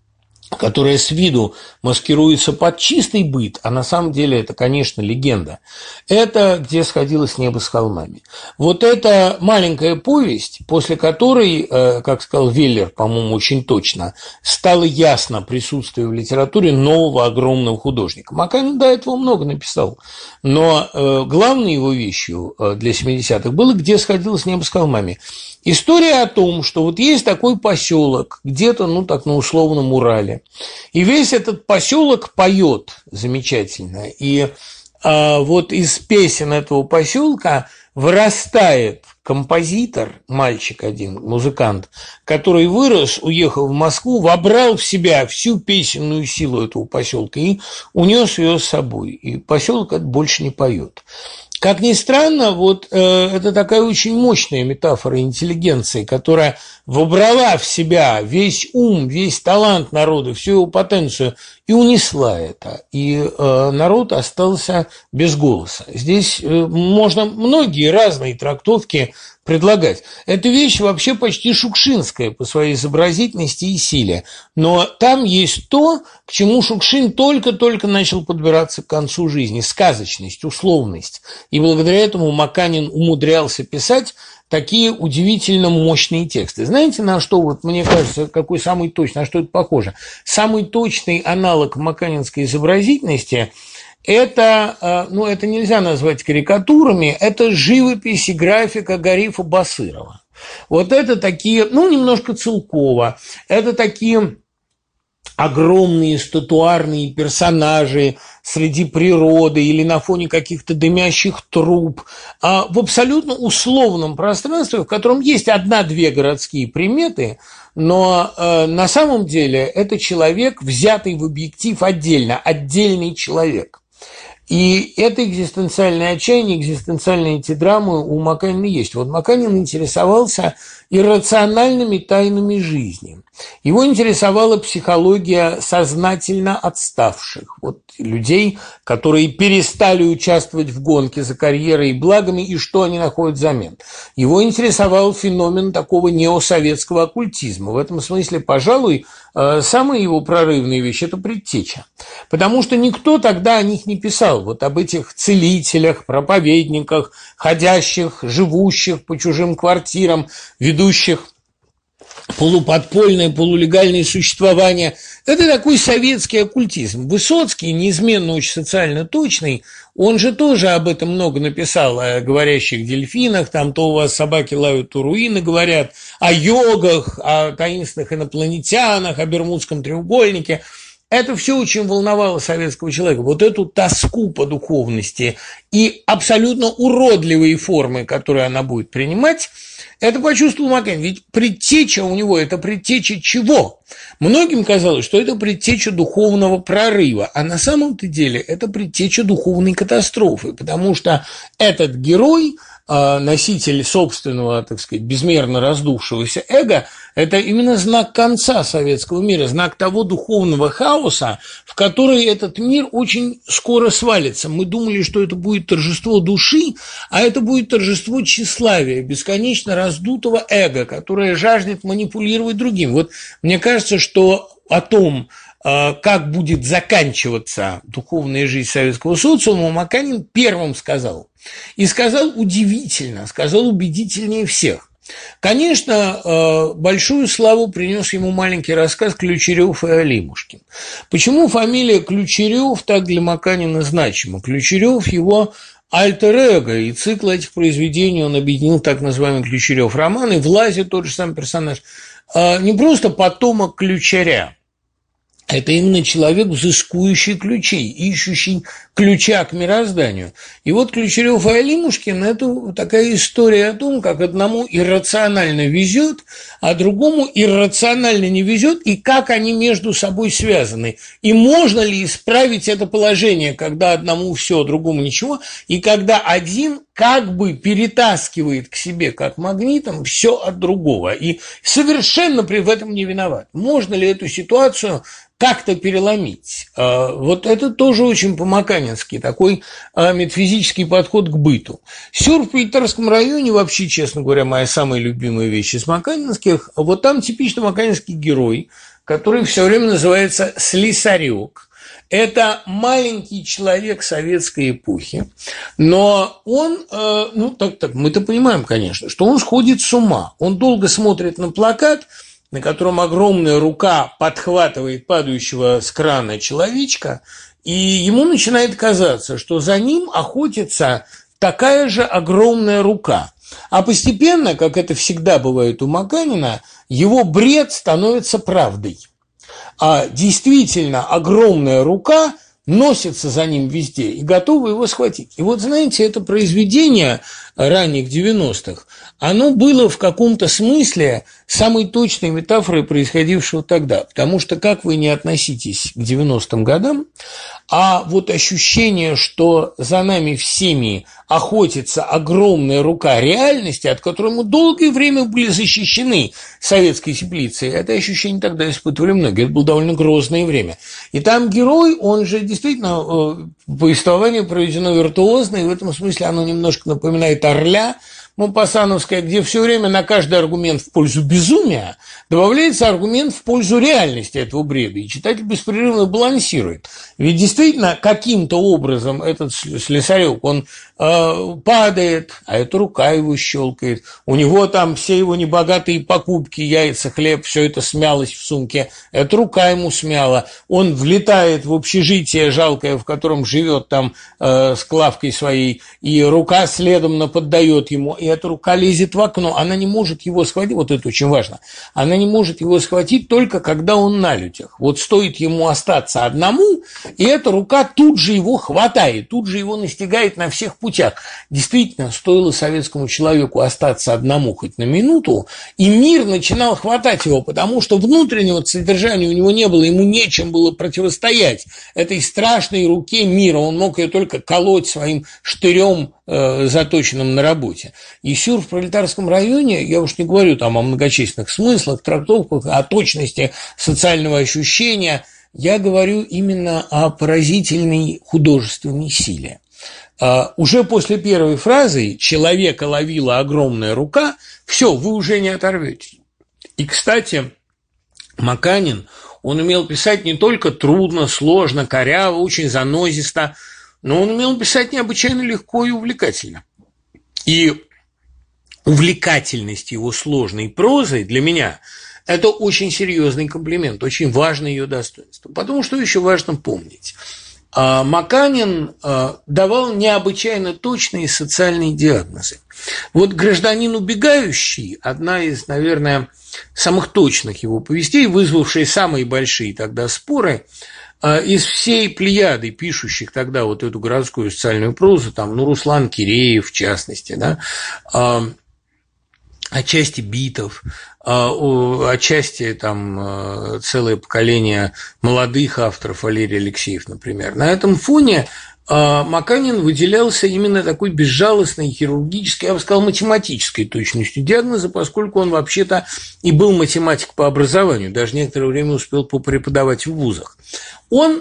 которая с виду маскируется под чистый быт, а на самом деле это, конечно, легенда. Это «Где сходилось небо с холмами». Вот эта маленькая повесть, после которой, как сказал Веллер, по-моему, очень точно, стало ясно присутствие в литературе нового огромного художника. Маканин до этого много написал, но главной его вещью для семидесятых было «Где сходилось небо с холмами». История о том, что вот есть такой поселок где-то, ну так, на условном Урале, и весь этот поселок поет замечательно, и а, вот из песен этого поселка вырастает композитор, мальчик один, музыкант, который вырос, уехал в Москву, вобрал в себя всю песенную силу этого поселка и унес ее с собой, и поселок этот больше не поет. Как ни странно, вот э, это такая очень мощная метафора интеллигенции, которая вобрала в себя весь ум, весь талант народа, всю его потенцию и унесла это. И э, народ остался без голоса. Здесь э, можно многие разные трактовки предлагать. Эта вещь вообще почти шукшинская по своей изобразительности и силе, но там есть то, к чему Шукшин только-только начал подбираться к концу жизни – сказочность, условность. И благодаря этому Маканин умудрялся писать такие удивительно мощные тексты. Знаете, на что, вот мне кажется, какой самый точный, на что это похоже? Самый точный аналог маканинской изобразительности – это, ну, это нельзя назвать карикатурами, это живопись и графика Гарифа Басырова. Вот это такие, ну, немножко Целкова, это такие огромные статуарные персонажи среди природы или на фоне каких-то дымящих труб, а в абсолютно условном пространстве, в котором есть одна-две городские приметы, но э, на самом деле это человек, взятый в объектив отдельно, отдельный человек. И это экзистенциальное отчаяние, экзистенциальные эти драмы у Маканина есть. Вот Маканин интересовался иррациональными тайнами жизни. Его интересовала психология сознательно отставших, вот людей, которые перестали участвовать в гонке за карьерой и благами, и что они находят взамен. Его интересовал феномен такого неосоветского оккультизма. В этом смысле, пожалуй, самые его прорывные вещи – это предтеча. Потому что никто тогда о них не писал, вот об этих целителях, проповедниках, ходящих, живущих по чужим квартирам, ведущих полуподпольное, полулегальное существование. Это такой советский оккультизм. Высоцкий, неизменно очень социально точный, он же тоже об этом много написал, о говорящих дельфинах, там то у вас собаки лают, то руины говорят, о йогах, о таинственных инопланетянах, о Бермудском треугольнике. Это все очень волновало советского человека. Вот эту тоску по духовности и абсолютно уродливые формы, которые она будет принимать, это почувствовал Маккейн. Ведь предтеча у него – это предтеча чего? Многим казалось, что это предтеча духовного прорыва, а на самом-то деле это предтеча духовной катастрофы, потому что этот герой, носитель собственного, так сказать, безмерно раздувшегося эго, это именно знак конца советского мира, знак того духовного хаоса, в который этот мир очень скоро свалится. Мы думали, что это будет торжество души, а это будет торжество тщеславия, бесконечно раздутого эго, которое жаждет манипулировать другим. Вот мне кажется, что о том, как будет заканчиваться духовная жизнь советского социума, Маккейн первым сказал. И сказал удивительно, сказал убедительнее всех. Конечно, большую славу принес ему маленький рассказ «Ключерёв и Алимушкин». Почему фамилия Ключерёв так для Маккейна значима? Ключерёв – его альтер-эго, и цикл этих произведений он объединил так называемый Ключерёв роман, и влазит тот же самый персонаж. Не просто потомок Ключаря. Это именно человек, взыскующий ключей, ищущий ключа к мирозданию. И вот Ключерёв и Алимушкин – это такая история о том, как одному иррационально везет, а другому иррационально не везет, и как они между собой связаны. И можно ли исправить это положение, когда одному все, а другому ничего, и когда один как бы перетаскивает к себе, как магнитом, все от другого, и совершенно в этом не виноват. Можно ли эту ситуацию как-то переломить? Вот это тоже очень по-маккейнски, такой метафизический подход к быту. Сюр в Питерском районе, вообще, честно говоря, моя самая любимая вещь из маккейнских, вот там типично маккейнский герой, который все время называется Слесарёк. Это маленький человек советской эпохи, но он, ну так, так мы-то понимаем, конечно, что он сходит с ума. Он долго смотрит на плакат, на котором огромная рука подхватывает падающего с крана человечка, и ему начинает казаться, что за ним охотится такая же огромная рука. А постепенно, как это всегда бывает у Маккейна, его бред становится правдой. А действительно огромная рука носится за ним везде и готова его схватить. И вот, знаете, это произведение ранних девяностых, оно было в каком-то смысле самой точной метафорой происходившего тогда. Потому что, как вы не относитесь к девяностым годам, а вот ощущение, что за нами всеми охотится огромная рука реальности, от которой мы долгое время были защищены советской теплицей, это ощущение тогда испытывали многие. Это было довольно грозное время. И там герой, он же действительно, повествование проведено виртуозно, и в этом смысле оно немножко напоминает «Орля», Мопассановская, где все время на каждый аргумент в пользу безумия добавляется аргумент в пользу реальности этого бреда, и читатель беспрерывно балансирует. Ведь действительно каким-то образом этот Слесарёк, он э, падает, а эта рука его щелкает, у него там все его небогатые покупки, яйца, хлеб, все это смялось в сумке, эта рука ему смяла, он влетает в общежитие жалкое, в котором живет там э, с клавкой своей, и рука следом наподдает ему, и эта рука лезет в окно, она не может его схватить, вот это очень важно, она не может его схватить только когда он на людях. Вот стоит ему остаться одному, и эта рука тут же его хватает, тут же его настигает на всех путях. Действительно, стоило советскому человеку остаться одному хоть на минуту, и мир начинал хватать его, потому что внутреннего содержания у него не было, ему нечем было противостоять этой страшной руке мира, он мог ее только колоть своим штырем э, заточенным на работе. И сюр в пролетарском районе, я уж не говорю там о многочисленных смыслах, трактовках, о точности социального ощущения, я говорю именно о поразительной художественной силе. Uh, уже после первой фразы «человека ловила огромная рука», все, вы уже не оторветесь. И, кстати, Маканин, он умел писать не только трудно, сложно, коряво, очень занозисто, но он умел писать необычайно легко и увлекательно. И увлекательность его сложной прозы для меня – это очень серьезный комплимент, очень важное ее достоинство. Потому что еще важно помнить – Маканин давал необычайно точные социальные диагнозы. Вот «Гражданин убегающий» – одна из, наверное, самых точных его повестей, вызвавшая самые большие тогда споры, из всей плеяды пишущих тогда вот эту городскую социальную прозу, там, ну, Руслан Киреев, в частности, да, отчасти Битов, отчасти там целое поколение молодых авторов, Валерий Алексеев, например. На этом фоне Маканин выделялся именно такой безжалостной, хирургической, я бы сказал, математической точностью диагноза, поскольку он вообще-то и был математик по образованию, даже некоторое время успел попреподавать в вузах. Он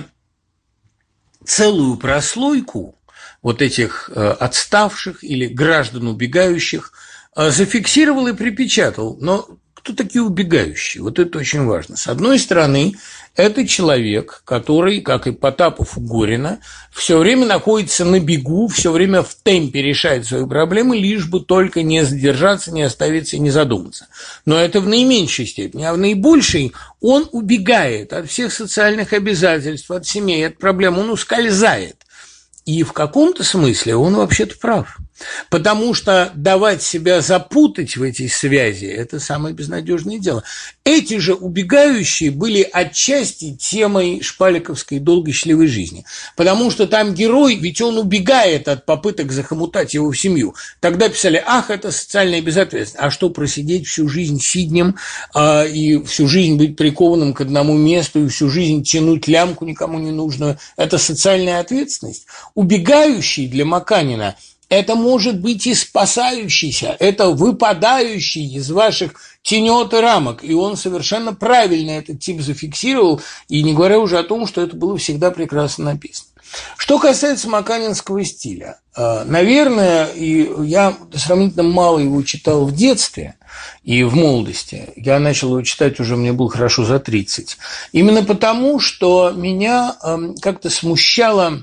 целую прослойку вот этих отставших или граждан убегающих зафиксировал и припечатал. Но кто такие убегающие? Вот это очень важно. С одной стороны, это человек, который, как и Потапов у Горина, все время находится на бегу, все время в темпе решает свои проблемы, лишь бы только не задержаться, не остановиться и не задуматься. Но это в наименьшей степени. А в наибольшей он убегает от всех социальных обязательств, от семей, от проблем, он ускользает. И в каком-то смысле он вообще-то прав. Потому что давать себя запутать в эти связи – это самое безнадежное дело. Эти же убегающие были отчасти темой шпаликовской долгой счастливой жизни. Потому что там герой, ведь он убегает от попыток захомутать его в семью. Тогда писали: ах, это социальная безответственность. А что, просидеть всю жизнь сиднем а, и всю жизнь быть прикованным к одному месту, и всю жизнь тянуть лямку никому не нужную – это социальная ответственность? Убегающий для Маканина – это может быть и спасающийся, это выпадающий из ваших тенет и рамок. И он совершенно правильно этот тип зафиксировал, и не говоря уже о том, что это было всегда прекрасно написано. Что касается маканинского стиля, наверное, и я сравнительно мало его читал в детстве и в молодости. Я начал его читать уже, мне было хорошо за тридцать. Именно потому, что меня как-то смущало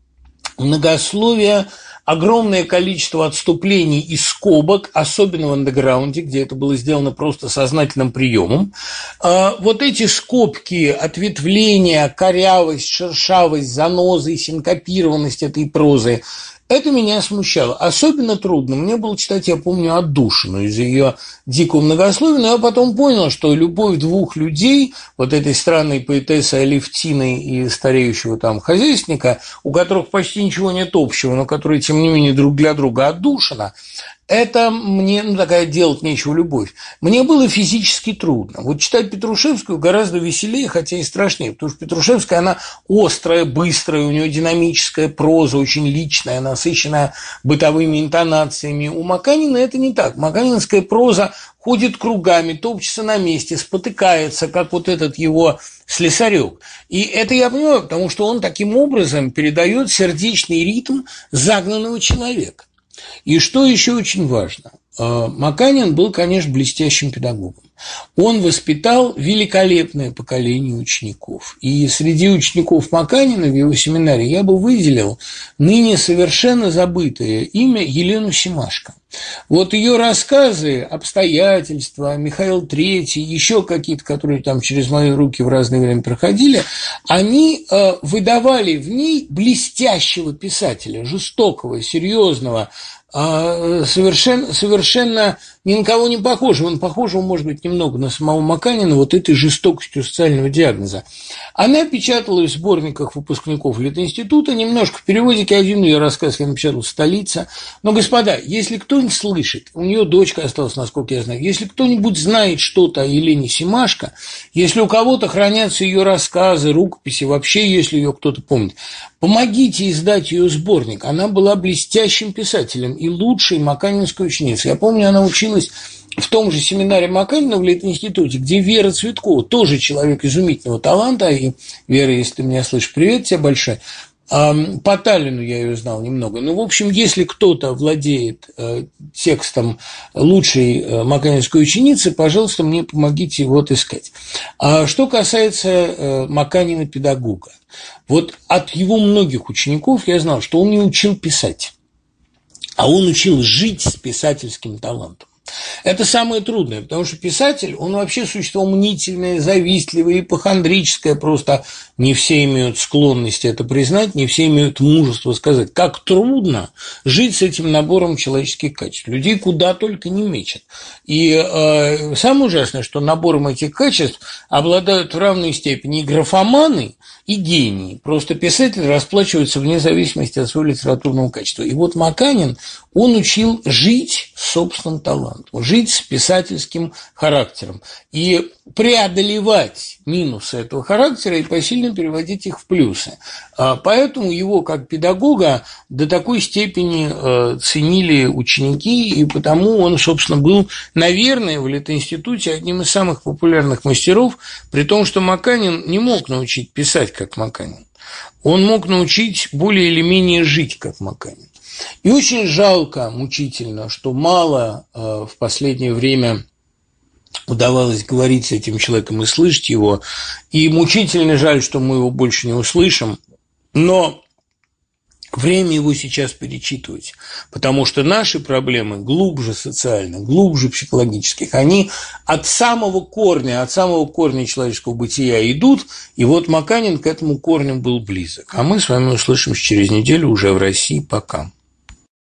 многословие, огромное количество отступлений и скобок, особенно в андеграунде, где это было сделано просто сознательным приемом. Вот эти скобки, ответвления, корявость, шершавость, занозы, синкопированность этой прозы, это меня смущало. Особенно трудно мне было читать, я помню, «Отдушину» из-за ее дикого многословия, но я потом понял, что любовь двух людей, вот этой странной поэтессы Алевтины и стареющего там хозяйственника, у которых почти ничего нет общего, но которые, тем не менее, друг для друга отдушина, это мне, ну, такая делать нечего любовь. Мне было физически трудно. Вот читать Петрушевскую гораздо веселее, хотя и страшнее, потому что Петрушевская, она острая, быстрая, у нее динамическая проза, очень личная, насыщенная бытовыми интонациями. У Маканина это не так. Маканинская проза ходит кругами, топчется на месте, спотыкается, как вот этот его слесарек. И это я понимаю, потому что он таким образом передает сердечный ритм загнанного человека. И что еще очень важно, Маканин был, конечно, блестящим педагогом. Он воспитал великолепное поколение учеников. И среди учеников Маканина в его семинаре я бы выделил ныне совершенно забытое имя Елену Семашко. Вот ее рассказы, обстоятельства, Михаил Третий, еще какие-то, которые там через мои руки в разное время проходили, они э, выдавали в ней блестящего писателя, жестокого, серьезного, э, совершенно, совершенно ни на кого не похожего. Он похожего, может быть, немного на самого Маканина вот этой жестокостью социального диагноза. Она печаталась в сборниках выпускников Литинститута, немножко в переводике, один ее рассказ я напечатал «Столица». Но, господа, если кто-нибудь слышит, у нее дочка осталась, насколько я знаю, если кто-нибудь знает что-то о Елене Семашко, если у кого-то хранятся ее рассказы, рукописи, вообще, если ее кто-то помнит, помогите издать ее сборник. Она была блестящим писателем и лучшей маканинской ученицей. Я помню, она училась в том же семинаре Маканина в Литинституте, где Вера Цветкова, тоже человек изумительного таланта, и, Вера, если ты меня слышишь, привет тебе большой. По Таллину я ее знал немного. Ну, в общем, если кто-то владеет текстом лучшей маканинской ученицы, пожалуйста, мне помогите его отыскать. А что касается Маканина-педагога, вот от его многих учеников я знал, что он не учил писать, а он учил жить с писательским талантом. Это самое трудное, потому что писатель, он вообще существо мнительное, завистливое, ипохондрическое, просто не все имеют склонность это признать, не все имеют мужество сказать, как трудно жить с этим набором человеческих качеств. Людей куда только не мечет. И э, самое ужасное, что набором этих качеств обладают в равной степени и графоманы, и гении. Просто писатель расплачивается вне зависимости от своего литературного качества. И вот Маканин, он учил жить с собственным талантом, жить с писательским характером и преодолевать минусы этого характера и посильно переводить их в плюсы. Поэтому его как педагога до такой степени ценили ученики, и потому он, собственно, был, наверное, в Литинституте одним из самых популярных мастеров, при том, что Маканин не мог научить писать, как Маканин. Он мог научить более или менее жить, как Маканин. И очень жалко, мучительно, что мало э, в последнее время удавалось говорить с этим человеком и слышать его. И мучительно жаль, что мы его больше не услышим. Но время его сейчас перечитывать, потому что наши проблемы глубже социально, глубже психологических. Они от самого корня, от самого корня человеческого бытия идут, и вот Маканин к этому корню был близок. А мы с вами услышимся через неделю уже в России. Пока.